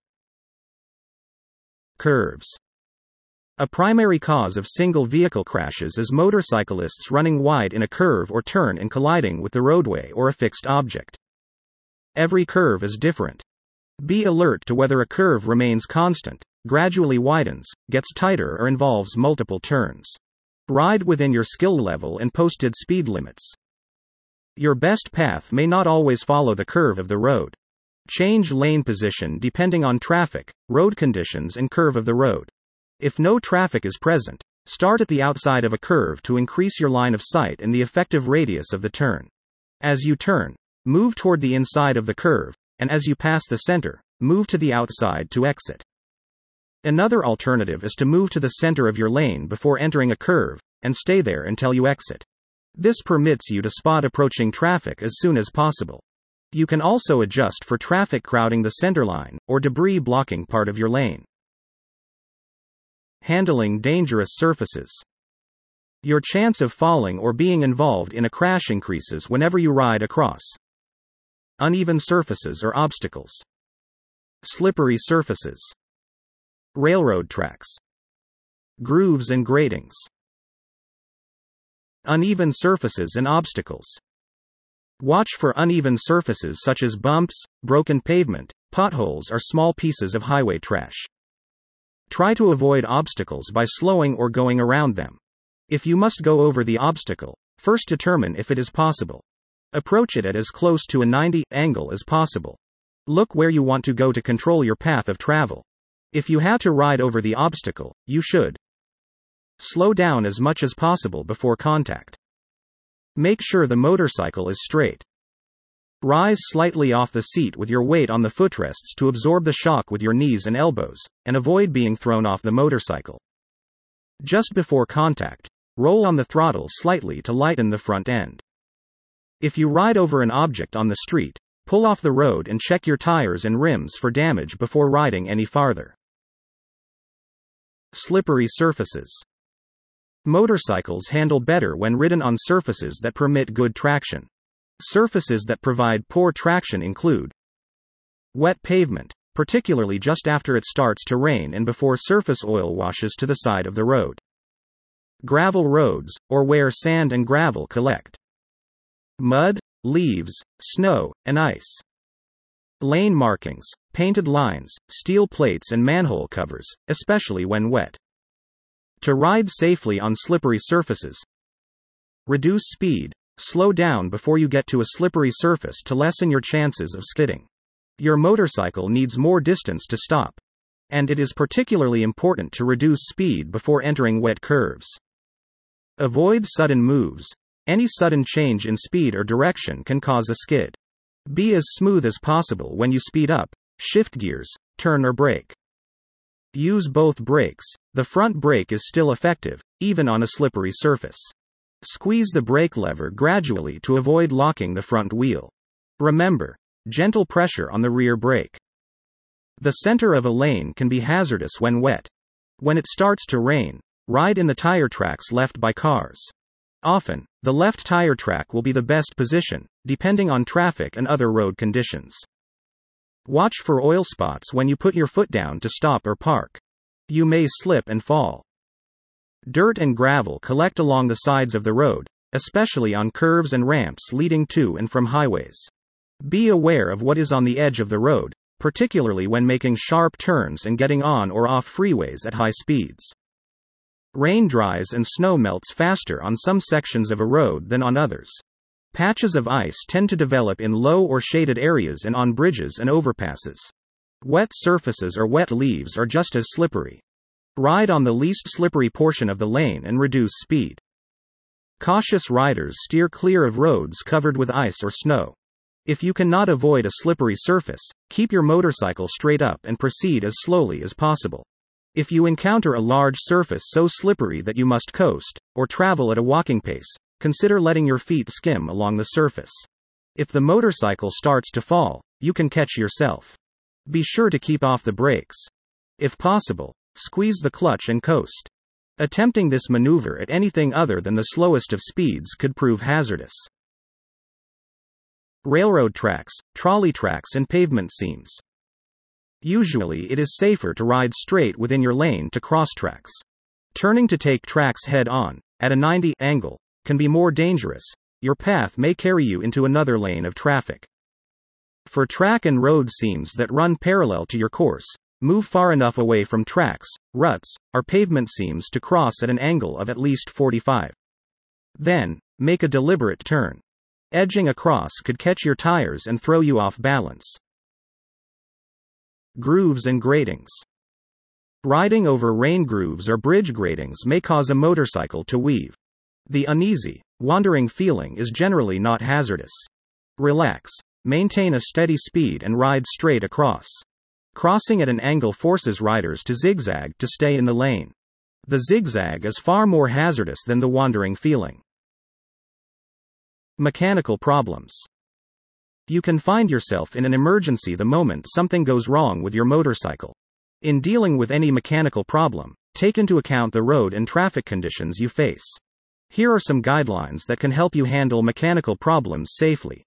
Curves. A primary cause of single vehicle crashes is motorcyclists running wide in a curve or turn and colliding with the roadway or a fixed object. Every curve is different. Be alert to whether a curve remains constant, gradually widens, gets tighter, or involves multiple turns. Ride within your skill level and posted speed limits. Your best path may not always follow the curve of the road. Change lane position depending on traffic, road conditions, and curve of the road. If no traffic is present, start at the outside of a curve to increase your line of sight and the effective radius of the turn. As you turn, move toward the inside of the curve, and as you pass the center, move to the outside to exit. Another alternative is to move to the center of your lane before entering a curve, and stay there until you exit. This permits you to spot approaching traffic as soon as possible. You can also adjust for traffic crowding the center line, or debris blocking part of your lane. Handling dangerous surfaces. Your chance of falling or being involved in a crash increases whenever you ride across uneven surfaces or obstacles. Slippery surfaces. Railroad tracks. Grooves and gratings. Uneven surfaces and obstacles. Watch for uneven surfaces such as bumps, broken pavement, potholes, or small pieces of highway trash. Try to avoid obstacles by slowing or going around them. If you must go over the obstacle, first determine if it is possible. Approach it at as close to a ninety angle as possible. Look where you want to go to control your path of travel. If you have to ride over the obstacle, you should slow down as much as possible before contact. Make sure the motorcycle is straight. Rise slightly off the seat with your weight on the footrests to absorb the shock with your knees and elbows, and avoid being thrown off the motorcycle. Just before contact, roll on the throttle slightly to lighten the front end. If you ride over an object on the street, pull off the road and check your tires and rims for damage before riding any farther. Slippery surfaces. Motorcycles handle better when ridden on surfaces that permit good traction. Surfaces that provide poor traction include wet pavement, particularly just after it starts to rain and before surface oil washes to the side of the road. Gravel roads, or where sand and gravel collect. Mud, leaves, snow, and ice. Lane markings, painted lines, steel plates, and manhole covers, especially when wet. To ride safely on slippery surfaces, reduce speed. Slow down before you get to a slippery surface to lessen your chances of skidding. Your motorcycle needs more distance to stop. And it is particularly important to reduce speed before entering wet curves. Avoid sudden moves. Any sudden change in speed or direction can cause a skid. Be as smooth as possible when you speed up, shift gears, turn or brake. Use both brakes. The front brake is still effective, even on a slippery surface. Squeeze the brake lever gradually to avoid locking the front wheel. Remember, gentle pressure on the rear brake. The center of a lane can be hazardous when wet. When it starts to rain, ride in the tire tracks left by cars. Often, the left tire track will be the best position, depending on traffic and other road conditions. Watch for oil spots when you put your foot down to stop or park. You may slip and fall. Dirt and gravel collect along the sides of the road, especially on curves and ramps leading to and from highways. Be aware of what is on the edge of the road, particularly when making sharp turns and getting on or off freeways at high speeds. Rain dries and snow melts faster on some sections of a road than on others. Patches of ice tend to develop in low or shaded areas and on bridges and overpasses. Wet surfaces or wet leaves are just as slippery. Ride on the least slippery portion of the lane and reduce speed. Cautious riders steer clear of roads covered with ice or snow. If you cannot avoid a slippery surface, keep your motorcycle straight up and proceed as slowly as possible. If you encounter a large surface so slippery that you must coast, or travel at a walking pace, consider letting your feet skim along the surface. If the motorcycle starts to fall, you can catch yourself. Be sure to keep off the brakes. If possible, squeeze the clutch and coast. Attempting this maneuver at anything other than the slowest of speeds could prove hazardous. Railroad tracks, trolley tracks, and pavement seams. Usually it is safer to ride straight within your lane to cross tracks. Turning to take tracks head on, at a ninety angle, can be more dangerous. Your path may carry you into another lane of traffic. For track and road seams that run parallel to your course, move far enough away from tracks, ruts, or pavement seams to cross at an angle of at least forty-five. Then, make a deliberate turn. Edging across could catch your tires and throw you off balance. Grooves and gratings. Riding over rain grooves or bridge gratings may cause a motorcycle to weave. The uneasy, wandering feeling is generally not hazardous. Relax, maintain a steady speed and ride straight across. Crossing at an angle forces riders to zigzag to stay in the lane. The zigzag is far more hazardous than the wandering feeling. Mechanical problems. You can find yourself in an emergency the moment something goes wrong with your motorcycle. In dealing with any mechanical problem, take into account the road and traffic conditions you face. Here are some guidelines that can help you handle mechanical problems safely.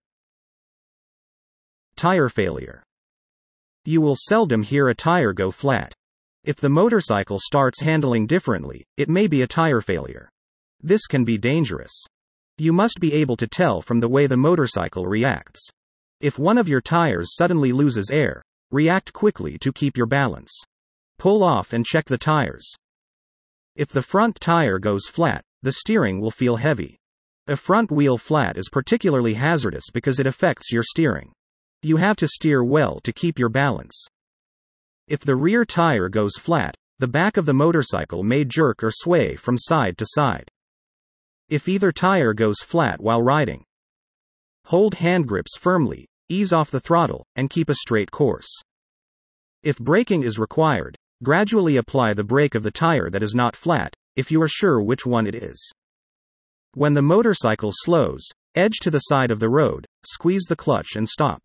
Tire failure. You will seldom hear a tire go flat. If the motorcycle starts handling differently, it may be a tire failure. This can be dangerous. You must be able to tell from the way the motorcycle reacts. If one of your tires suddenly loses air, react quickly to keep your balance. Pull off and check the tires. If the front tire goes flat, the steering will feel heavy. A front wheel flat is particularly hazardous because it affects your steering. You have to steer well to keep your balance. If the rear tire goes flat, the back of the motorcycle may jerk or sway from side to side. If either tire goes flat while riding, hold hand grips firmly, ease off the throttle, and keep a straight course. If braking is required, gradually apply the brake of the tire that is not flat, if you are sure which one it is. When the motorcycle slows, edge to the side of the road, squeeze the clutch and stop.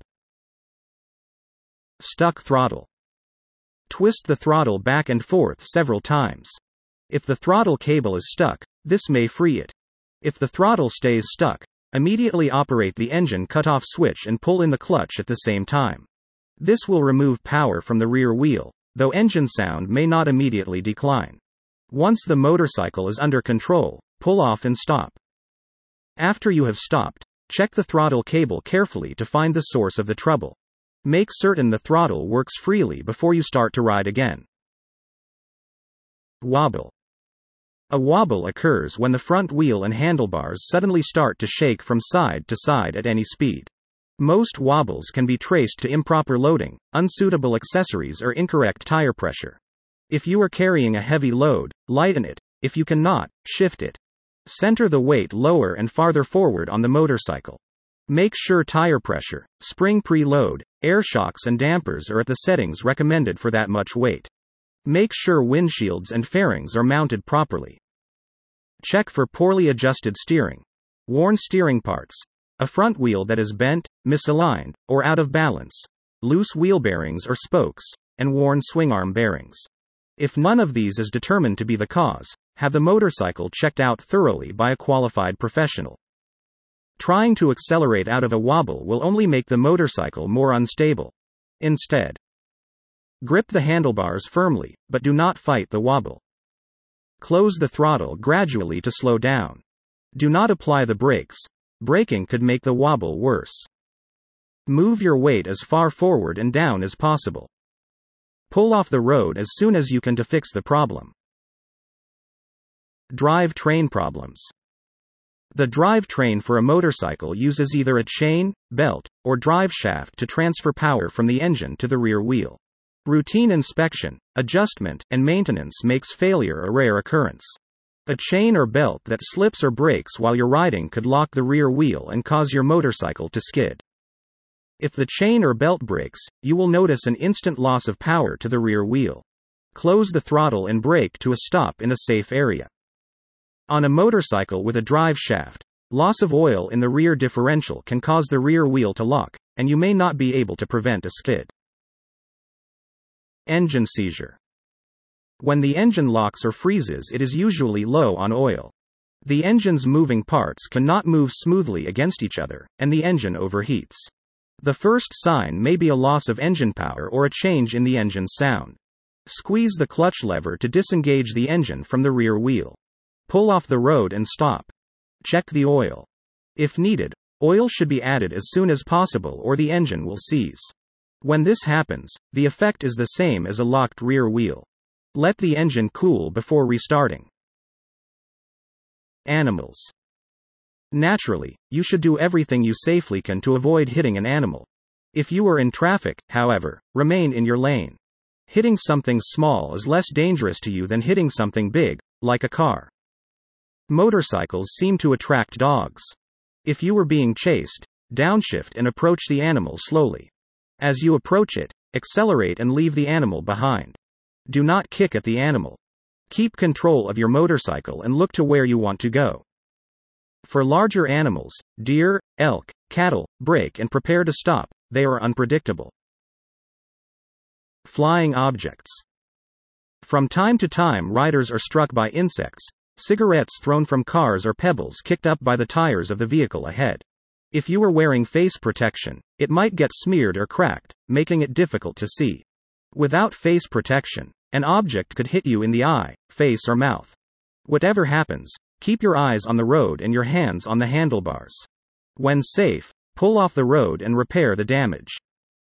Stuck throttle. Twist the throttle back and forth several times. If the throttle cable is stuck, this may free it. If the throttle stays stuck, immediately operate the engine cutoff switch and pull in the clutch at the same time. This will remove power from the rear wheel, though engine sound may not immediately decline. Once the motorcycle is under control, pull off and stop. After you have stopped, check the throttle cable carefully to find the source of the trouble. Make certain the throttle works freely before you start to ride again. Wobble. A wobble occurs when the front wheel and handlebars suddenly start to shake from side to side at any speed. Most wobbles can be traced to improper loading, unsuitable accessories, or incorrect tire pressure. If you are carrying a heavy load, lighten it. If you cannot, shift it. Center the weight lower and farther forward on the motorcycle. Make sure tire pressure, spring preload, air shocks and dampers are at the settings recommended for that much weight. Make sure windshields and fairings are mounted properly. Check for poorly adjusted steering, worn steering parts, a front wheel that is bent, misaligned, or out of balance, loose wheel bearings or spokes, and worn swingarm bearings. If none of these is determined to be the cause, have the motorcycle checked out thoroughly by a qualified professional. Trying to accelerate out of a wobble will only make the motorcycle more unstable. Instead, grip the handlebars firmly, but do not fight the wobble. Close the throttle gradually to slow down. Do not apply the brakes. Braking could make the wobble worse. Move your weight as far forward and down as possible. Pull off the road as soon as you can to fix the problem. Drive-train problems. The drivetrain for a motorcycle uses either a chain, belt, or drive shaft to transfer power from the engine to the rear wheel. Routine inspection, adjustment, and maintenance makes failure a rare occurrence. A chain or belt that slips or breaks while you're riding could lock the rear wheel and cause your motorcycle to skid. If the chain or belt breaks, you will notice an instant loss of power to the rear wheel. Close the throttle and brake to a stop in a safe area. On a motorcycle with a drive shaft, loss of oil in the rear differential can cause the rear wheel to lock, and you may not be able to prevent a skid. Engine seizure. When the engine locks or freezes, it is usually low on oil. The engine's moving parts cannot move smoothly against each other, and the engine overheats. The first sign may be a loss of engine power or a change in the engine's sound. Squeeze the clutch lever to disengage the engine from the rear wheel. Pull off the road and stop. Check the oil. If needed, oil should be added as soon as possible or the engine will seize. When this happens, the effect is the same as a locked rear wheel. Let the engine cool before restarting. Animals. Naturally, you should do everything you safely can to avoid hitting an animal. If you are in traffic, however, remain in your lane. Hitting something small is less dangerous to you than hitting something big, like a car. Motorcycles seem to attract dogs. If you are being chased, downshift and approach the animal slowly. As you approach it, accelerate and leave the animal behind. Do not kick at the animal. Keep control of your motorcycle and look to where you want to go. For larger animals, deer, elk, cattle, brake and prepare to stop. They are unpredictable. Flying objects. From time to time, riders are struck by insects, cigarettes thrown from cars, or pebbles kicked up by the tires of the vehicle ahead. If you are wearing face protection, it might get smeared or cracked, making it difficult to see. Without face protection, an object could hit you in the eye, face, or mouth. Whatever happens, Keep your eyes on the road and your hands on the handlebars. When safe, pull off the road and repair the damage.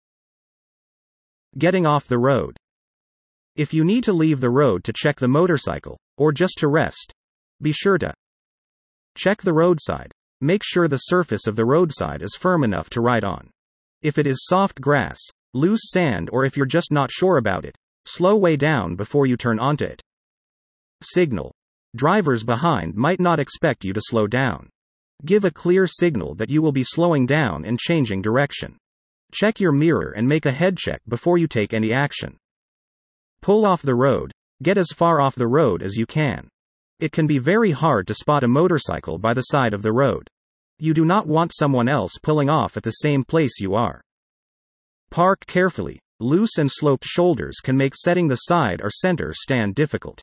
Getting off the road. If you need to leave the road to check the motorcycle, or just to rest, be sure to check the roadside. Make sure the surface of the roadside is firm enough to ride on. If it is soft grass, loose sand, or if you're just not sure about it, slow way down before you turn onto it. Signal. Drivers behind might not expect you to slow down. Give a clear signal that you will be slowing down and changing direction. Check your mirror and make a head check before you take any action. Pull off the road. Get as far off the road as you can. It can be very hard to spot a motorcycle by the side of the road. You do not want someone else pulling off at the same place you are. Park carefully. Loose and sloped shoulders can make setting the side or center stand difficult.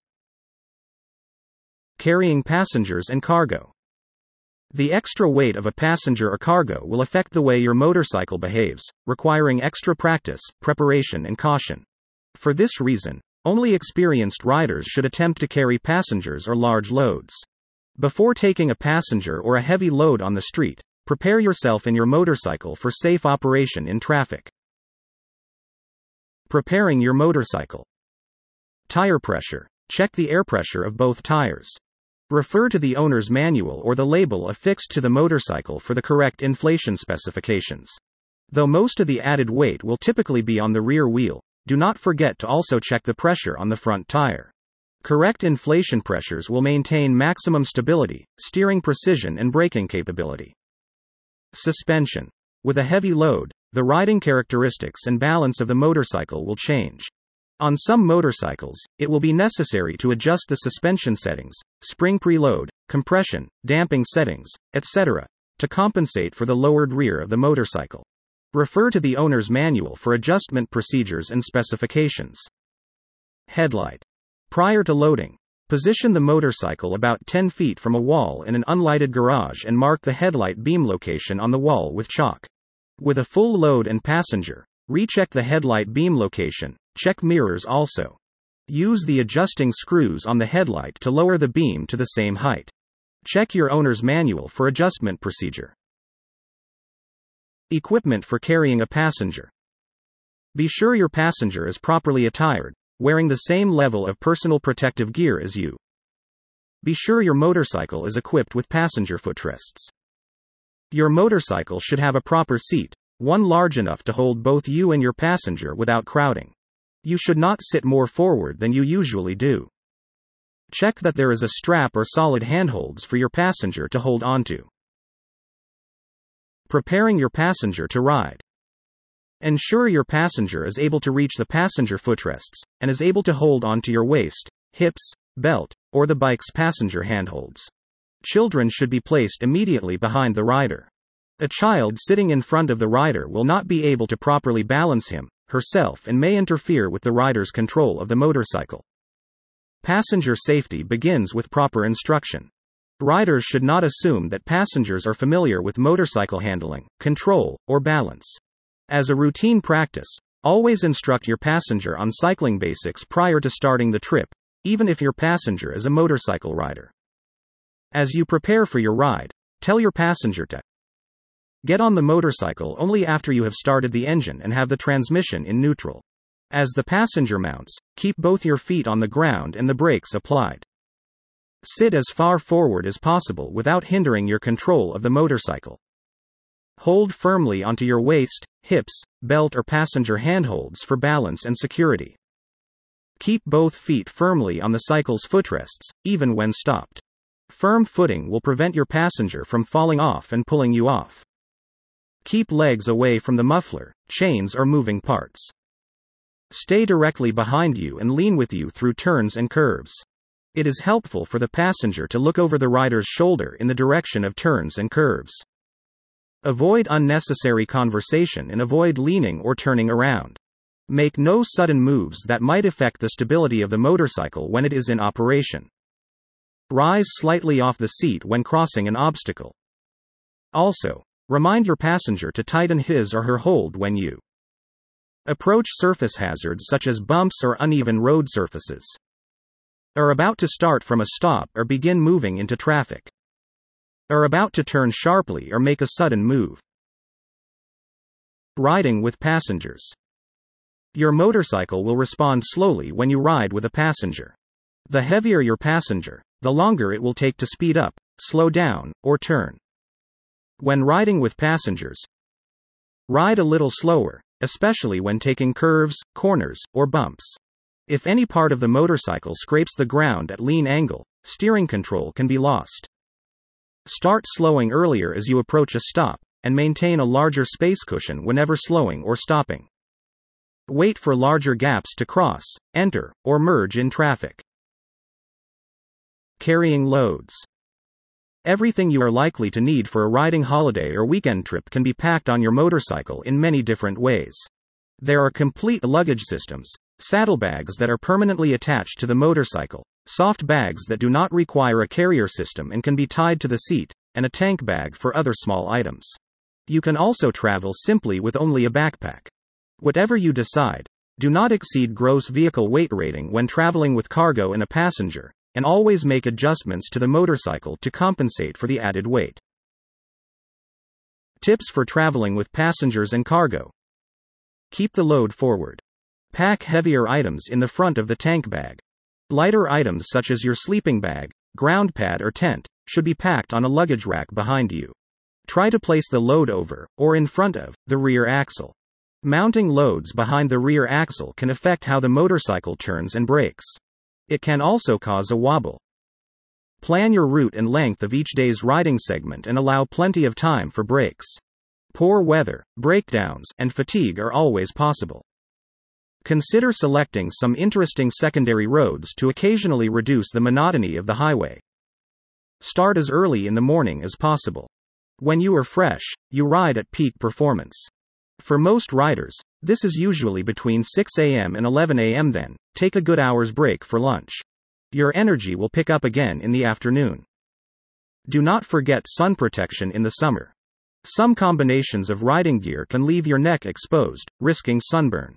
Carrying passengers and cargo. The extra weight of a passenger or cargo will affect the way your motorcycle behaves, requiring extra practice, preparation, and caution. For this reason, only experienced riders should attempt to carry passengers or large loads. Before taking a passenger or a heavy load on the street, prepare yourself and your motorcycle for safe operation in traffic. Preparing your motorcycle. Tire pressure. Check the air pressure of both tires. Refer to the owner's manual or the label affixed to the motorcycle for the correct inflation specifications. Though most of the added weight will typically be on the rear wheel, do not forget to also check the pressure on the front tire. Correct inflation pressures will maintain maximum stability, steering precision, and braking capability. Suspension. With a heavy load, the riding characteristics and balance of the motorcycle will change. On some motorcycles, it will be necessary to adjust the suspension settings, spring preload, compression, damping settings, et cetera, to compensate for the lowered rear of the motorcycle. Refer to the owner's manual for adjustment procedures and specifications. Headlight. Prior to loading, position the motorcycle about ten feet from a wall in an unlighted garage and mark the headlight beam location on the wall with chalk. With a full load and passenger, recheck the headlight beam location. Check mirrors also. Use the adjusting screws on the headlight to lower the beam to the same height. Check your owner's manual for adjustment procedure. Equipment for carrying a passenger. Be sure your passenger is properly attired, wearing the same level of personal protective gear as you. Be sure your motorcycle is equipped with passenger footrests. Your motorcycle should have a proper seat, one large enough to hold both you and your passenger without crowding. You should not sit more forward than you usually do. Check that there is a strap or solid handholds for your passenger to hold onto. Preparing your passenger to ride. Ensure your passenger is able to reach the passenger footrests, and is able to hold onto your waist, hips, belt, or the bike's passenger handholds. Children should be placed immediately behind the rider. A child sitting in front of the rider will not be able to properly balance him, herself, and may interfere with the rider's control of the motorcycle. Passenger safety begins with proper instruction. Riders should not assume that passengers are familiar with motorcycle handling, control, or balance. As a routine practice, always instruct your passenger on cycling basics prior to starting the trip, even if your passenger is a motorcycle rider. As you prepare for your ride, tell your passenger to get on the motorcycle only after you have started the engine and have the transmission in neutral. As the passenger mounts, keep both your feet on the ground and the brakes applied. Sit as far forward as possible without hindering your control of the motorcycle. Hold firmly onto your waist, hips, belt, or passenger handholds for balance and security. Keep both feet firmly on the cycle's footrests, even when stopped. Firm footing will prevent your passenger from falling off and pulling you off. Keep legs away from the muffler, chains, or moving parts. Stay directly behind you and lean with you through turns and curves. It is helpful for the passenger to look over the rider's shoulder in the direction of turns and curves. Avoid unnecessary conversation and avoid leaning or turning around. Make no sudden moves that might affect the stability of the motorcycle when it is in operation. Rise slightly off the seat when crossing an obstacle. Also, remind your passenger to tighten his or her hold when you approach surface hazards such as bumps or uneven road surfaces. Are about to start from a stop or begin moving into traffic. Are about to turn sharply or make a sudden move. Riding with passengers. Your motorcycle will respond slowly when you ride with a passenger. The heavier your passenger, the longer it will take to speed up, slow down, or turn. When riding with passengers, ride a little slower, especially when taking curves, corners, or bumps. If any part of the motorcycle scrapes the ground at lean angle, steering control can be lost. Start slowing earlier as you approach a stop, and maintain a larger space cushion whenever slowing or stopping. Wait for larger gaps to cross, enter, or merge in traffic. Carrying loads. Everything you are likely to need for a riding holiday or weekend trip can be packed on your motorcycle in many different ways. There are complete luggage systems, saddlebags that are permanently attached to the motorcycle, soft bags that do not require a carrier system and can be tied to the seat, and a tank bag for other small items. You can also travel simply with only a backpack. Whatever you decide, do not exceed gross vehicle weight rating when traveling with cargo and a passenger, and always make adjustments to the motorcycle to compensate for the added weight. Tips for traveling with passengers and cargo. Keep the load forward. Pack heavier items in the front of the tank bag. Lighter items such as your sleeping bag, ground pad or tent, should be packed on a luggage rack behind you. Try to place the load over, or in front of, the rear axle. Mounting loads behind the rear axle can affect how the motorcycle turns and brakes. It can also cause a wobble. Plan your route and length of each day's riding segment and allow plenty of time for breaks. Poor weather, breakdowns, and fatigue are always possible. Consider selecting some interesting secondary roads to occasionally reduce the monotony of the highway. Start as early in the morning as possible. When you are fresh, you ride at peak performance. For most riders, this is usually between six a.m. and eleven a.m. Then, take a good hour's break for lunch. Your energy will pick up again in the afternoon. Do not forget sun protection in the summer. Some combinations of riding gear can leave your neck exposed, risking sunburn.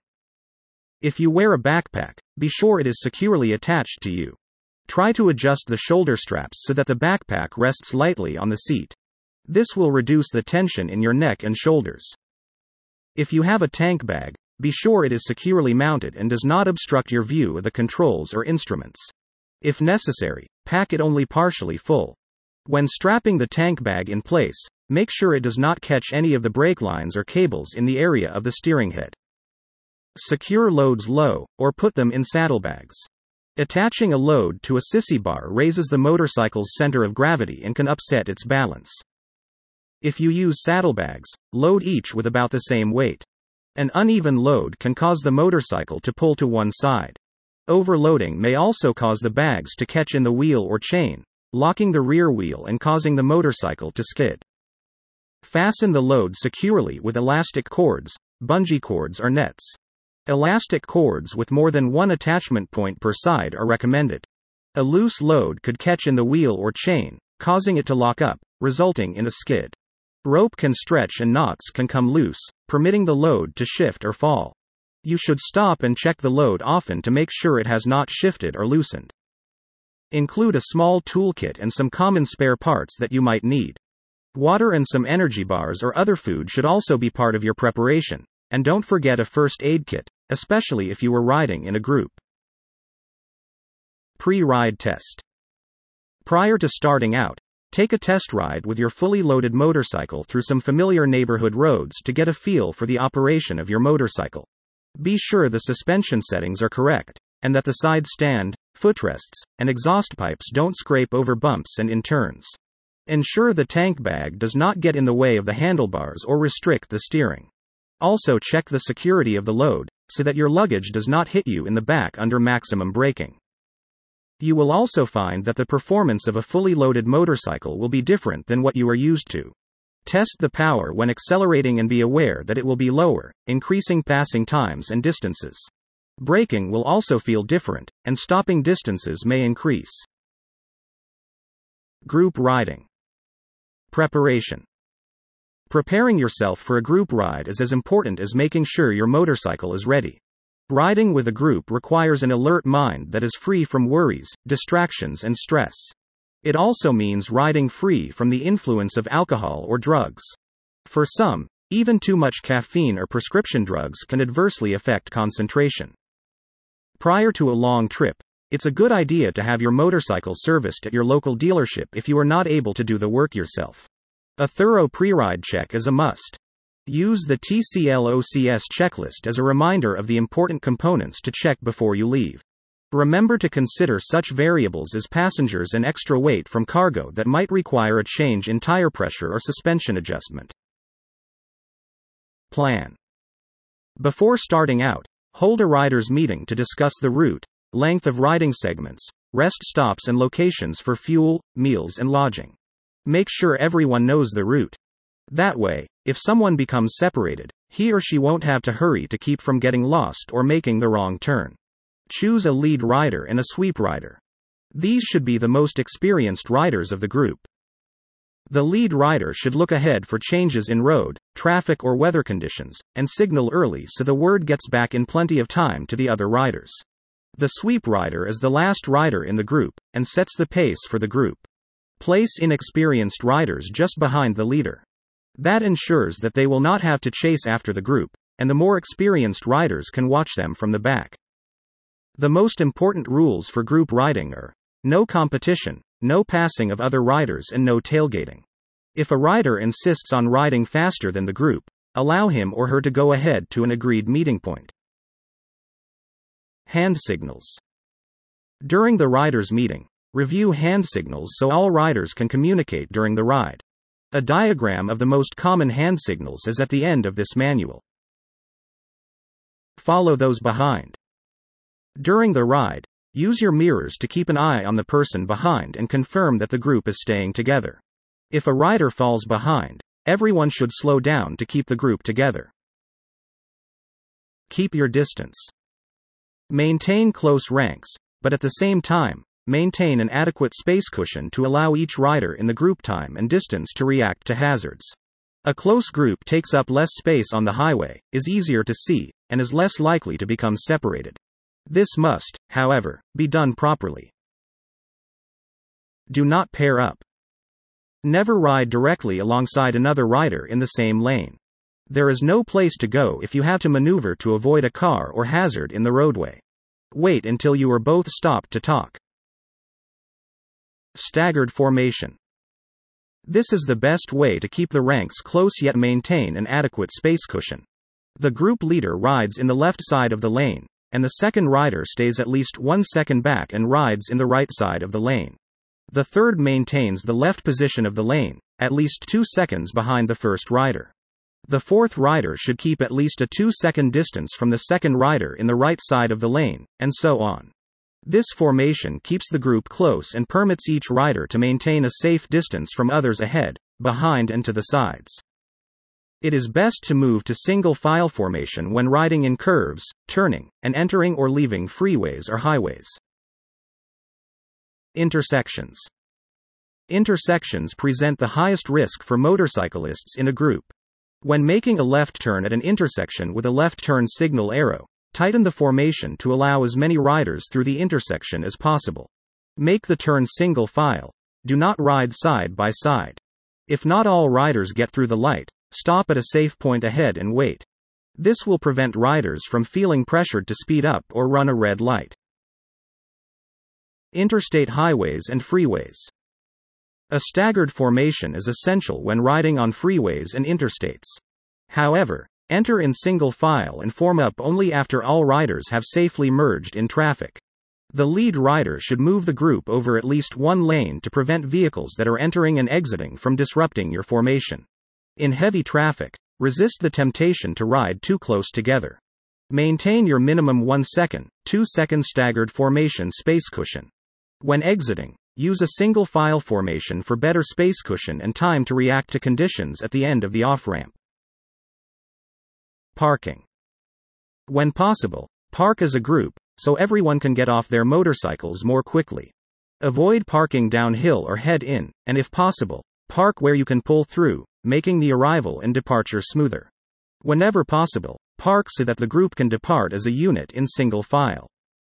If you wear a backpack, be sure it is securely attached to you. Try to adjust the shoulder straps so that the backpack rests lightly on the seat. This will reduce the tension in your neck and shoulders. If you have a tank bag, be sure it is securely mounted and does not obstruct your view of the controls or instruments. If necessary, pack it only partially full. When strapping the tank bag in place, make sure it does not catch any of the brake lines or cables in the area of the steering head. Secure loads low, or put them in saddlebags. Attaching a load to a sissy bar raises the motorcycle's center of gravity and can upset its balance. If you use saddlebags, load each with about the same weight. An uneven load can cause the motorcycle to pull to one side. Overloading may also cause the bags to catch in the wheel or chain, locking the rear wheel and causing the motorcycle to skid. Fasten the load securely with elastic cords, bungee cords or nets. Elastic cords with more than one attachment point per side are recommended. A loose load could catch in the wheel or chain, causing it to lock up, resulting in a skid. Rope can stretch and knots can come loose, permitting the load to shift or fall. You should stop and check the load often to make sure it has not shifted or loosened. Include a small toolkit and some common spare parts that you might need. Water and some energy bars or other food should also be part of your preparation, and don't forget a first aid kit, especially if you are riding in a group. Pre-ride test. Prior to starting out, take a test ride with your fully loaded motorcycle through some familiar neighborhood roads to get a feel for the operation of your motorcycle. Be sure the suspension settings are correct, and that the side stand, footrests, and exhaust pipes don't scrape over bumps and in turns. Ensure the tank bag does not get in the way of the handlebars or restrict the steering. Also check the security of the load, so that your luggage does not hit you in the back under maximum braking. You will also find that the performance of a fully loaded motorcycle will be different than what you are used to. Test the power when accelerating and be aware that it will be lower, increasing passing times and distances. Braking will also feel different, and stopping distances may increase. Group riding. Preparation. Preparing yourself for a group ride is as important as making sure your motorcycle is ready. Riding with a group requires an alert mind that is free from worries, distractions, and stress. It also means riding free from the influence of alcohol or drugs. For some, even too much caffeine or prescription drugs can adversely affect concentration. Prior to a long trip, it's a good idea to have your motorcycle serviced at your local dealership if you are not able to do the work yourself. A thorough pre-ride check is a must. Use the T C L O C S checklist as a reminder of the important components to check before you leave. Remember to consider such variables as passengers and extra weight from cargo that might require a change in tire pressure or suspension adjustment. Plan. Before starting out, hold a riders' meeting to discuss the route, length of riding segments, rest stops and locations for fuel, meals and lodging. Make sure everyone knows the route. That way, if someone becomes separated, he or she won't have to hurry to keep from getting lost or making the wrong turn. Choose a lead rider and a sweep rider. These should be the most experienced riders of the group. The lead rider should look ahead for changes in road, traffic or weather conditions, and signal early so the word gets back in plenty of time to the other riders. The sweep rider is the last rider in the group, and sets the pace for the group. Place inexperienced riders just behind the leader. That ensures that they will not have to chase after the group, and the more experienced riders can watch them from the back. The most important rules for group riding are: no competition, no passing of other riders and no tailgating. If a rider insists on riding faster than the group, allow him or her to go ahead to an agreed meeting point. Hand signals. During the riders' meeting, review hand signals so all riders can communicate during the ride. A diagram of the most common hand signals is at the end of this manual. Follow those behind. During the ride, use your mirrors to keep an eye on the person behind and confirm that the group is staying together. If a rider falls behind, everyone should slow down to keep the group together. Keep your distance. Maintain close ranks, but at the same time, maintain an adequate space cushion to allow each rider in the group time and distance to react to hazards. A close group takes up less space on the highway, is easier to see, and is less likely to become separated. This must, however, be done properly. Do not pair up. Never ride directly alongside another rider in the same lane. There is no place to go if you have to maneuver to avoid a car or hazard in the roadway. Wait until you are both stopped to talk. Staggered formation. This is the best way to keep the ranks close yet maintain an adequate space cushion. The group leader rides in the left side of the lane, and the second rider stays at least one second back and rides in the right side of the lane. The third maintains the left position of the lane, at least two seconds behind the first rider. The fourth rider should keep at least a two-second distance from the second rider in the right side of the lane, and so on. This formation keeps the group close and permits each rider to maintain a safe distance from others ahead, behind and to the sides. It is best to move to single file formation when riding in curves, turning, and entering or leaving freeways or highways. Intersections. Intersections present the highest risk for motorcyclists in a group. When making a left turn at an intersection with a left turn signal arrow, tighten the formation to allow as many riders through the intersection as possible. Make the turn single file. Do not ride side by side. If not all riders get through the light, stop at a safe point ahead and wait. This will prevent riders from feeling pressured to speed up or run a red light. Interstate highways and freeways. A staggered formation is essential when riding on freeways and interstates. However, enter in single file and form up only after all riders have safely merged in traffic. The lead rider should move the group over at least one lane to prevent vehicles that are entering and exiting from disrupting your formation. In heavy traffic, resist the temptation to ride too close together. Maintain your minimum one second, two second staggered formation space cushion. When exiting, use a single file formation for better space cushion and time to react to conditions at the end of the off-ramp. Parking. When possible, park as a group, so everyone can get off their motorcycles more quickly. Avoid parking downhill or head in, and if possible, park where you can pull through, making the arrival and departure smoother. Whenever possible, Park so that the group can depart as a unit in single file.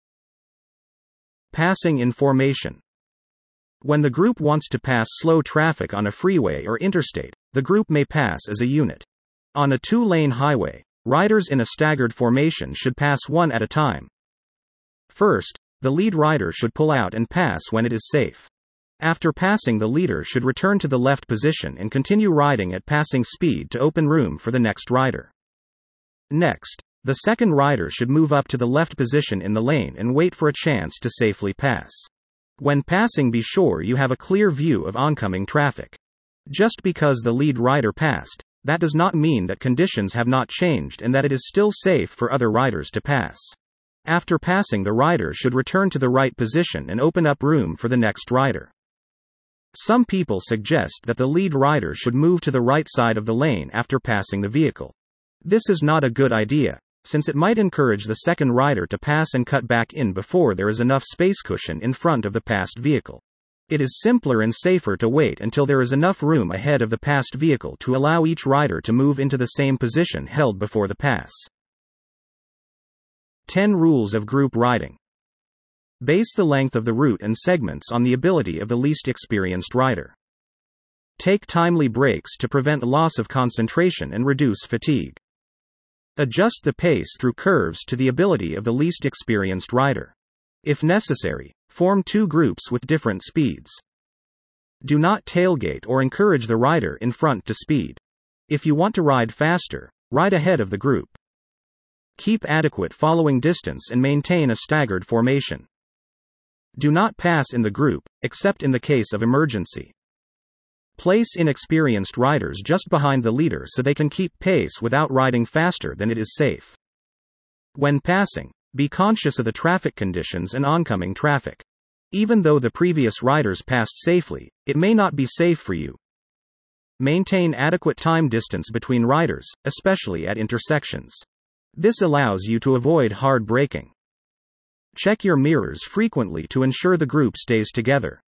Passing in formation. When the group wants to pass slow traffic on a freeway or interstate, the group may pass as a unit. On a two-lane highway, riders in a staggered formation should pass one at a time. First, the lead rider should pull out and pass when it is safe. After passing, the leader should return to the left position and continue riding at passing speed to open room for the next rider. Next, the second rider should move up to the left position in the lane and wait for a chance to safely pass. When passing, be sure you have a clear view of oncoming traffic. Just because the lead rider passed, that does not mean that conditions have not changed and that it is still safe for other riders to pass. After passing, the rider should return to the right position and open up room for the next rider. Some people suggest that the lead rider should move to the right side of the lane after passing the vehicle. This is not a good idea, since it might encourage the second rider to pass and cut back in before there is enough space cushion in front of the passed vehicle. It is simpler and safer to wait until there is enough room ahead of the passed vehicle to allow each rider to move into the same position held before the pass. ten Rules of Group Riding. Base the length of the route and segments on the ability of the least experienced rider. Take timely breaks to prevent loss of concentration and reduce fatigue. Adjust the pace through curves to the ability of the least experienced rider. If necessary, form two groups with different speeds. Do not tailgate or encourage the rider in front to speed. If you want to ride faster, ride ahead of the group. Keep adequate following distance and maintain a staggered formation. Do not pass in the group, except in the case of emergency. Place inexperienced riders just behind the leader so they can keep pace without riding faster than it is safe. When passing, be conscious of the traffic conditions and oncoming traffic. Even though the previous riders passed safely, it may not be safe for you. Maintain adequate time distance between riders, especially at intersections. This allows you to avoid hard braking. Check your mirrors frequently to ensure the group stays together.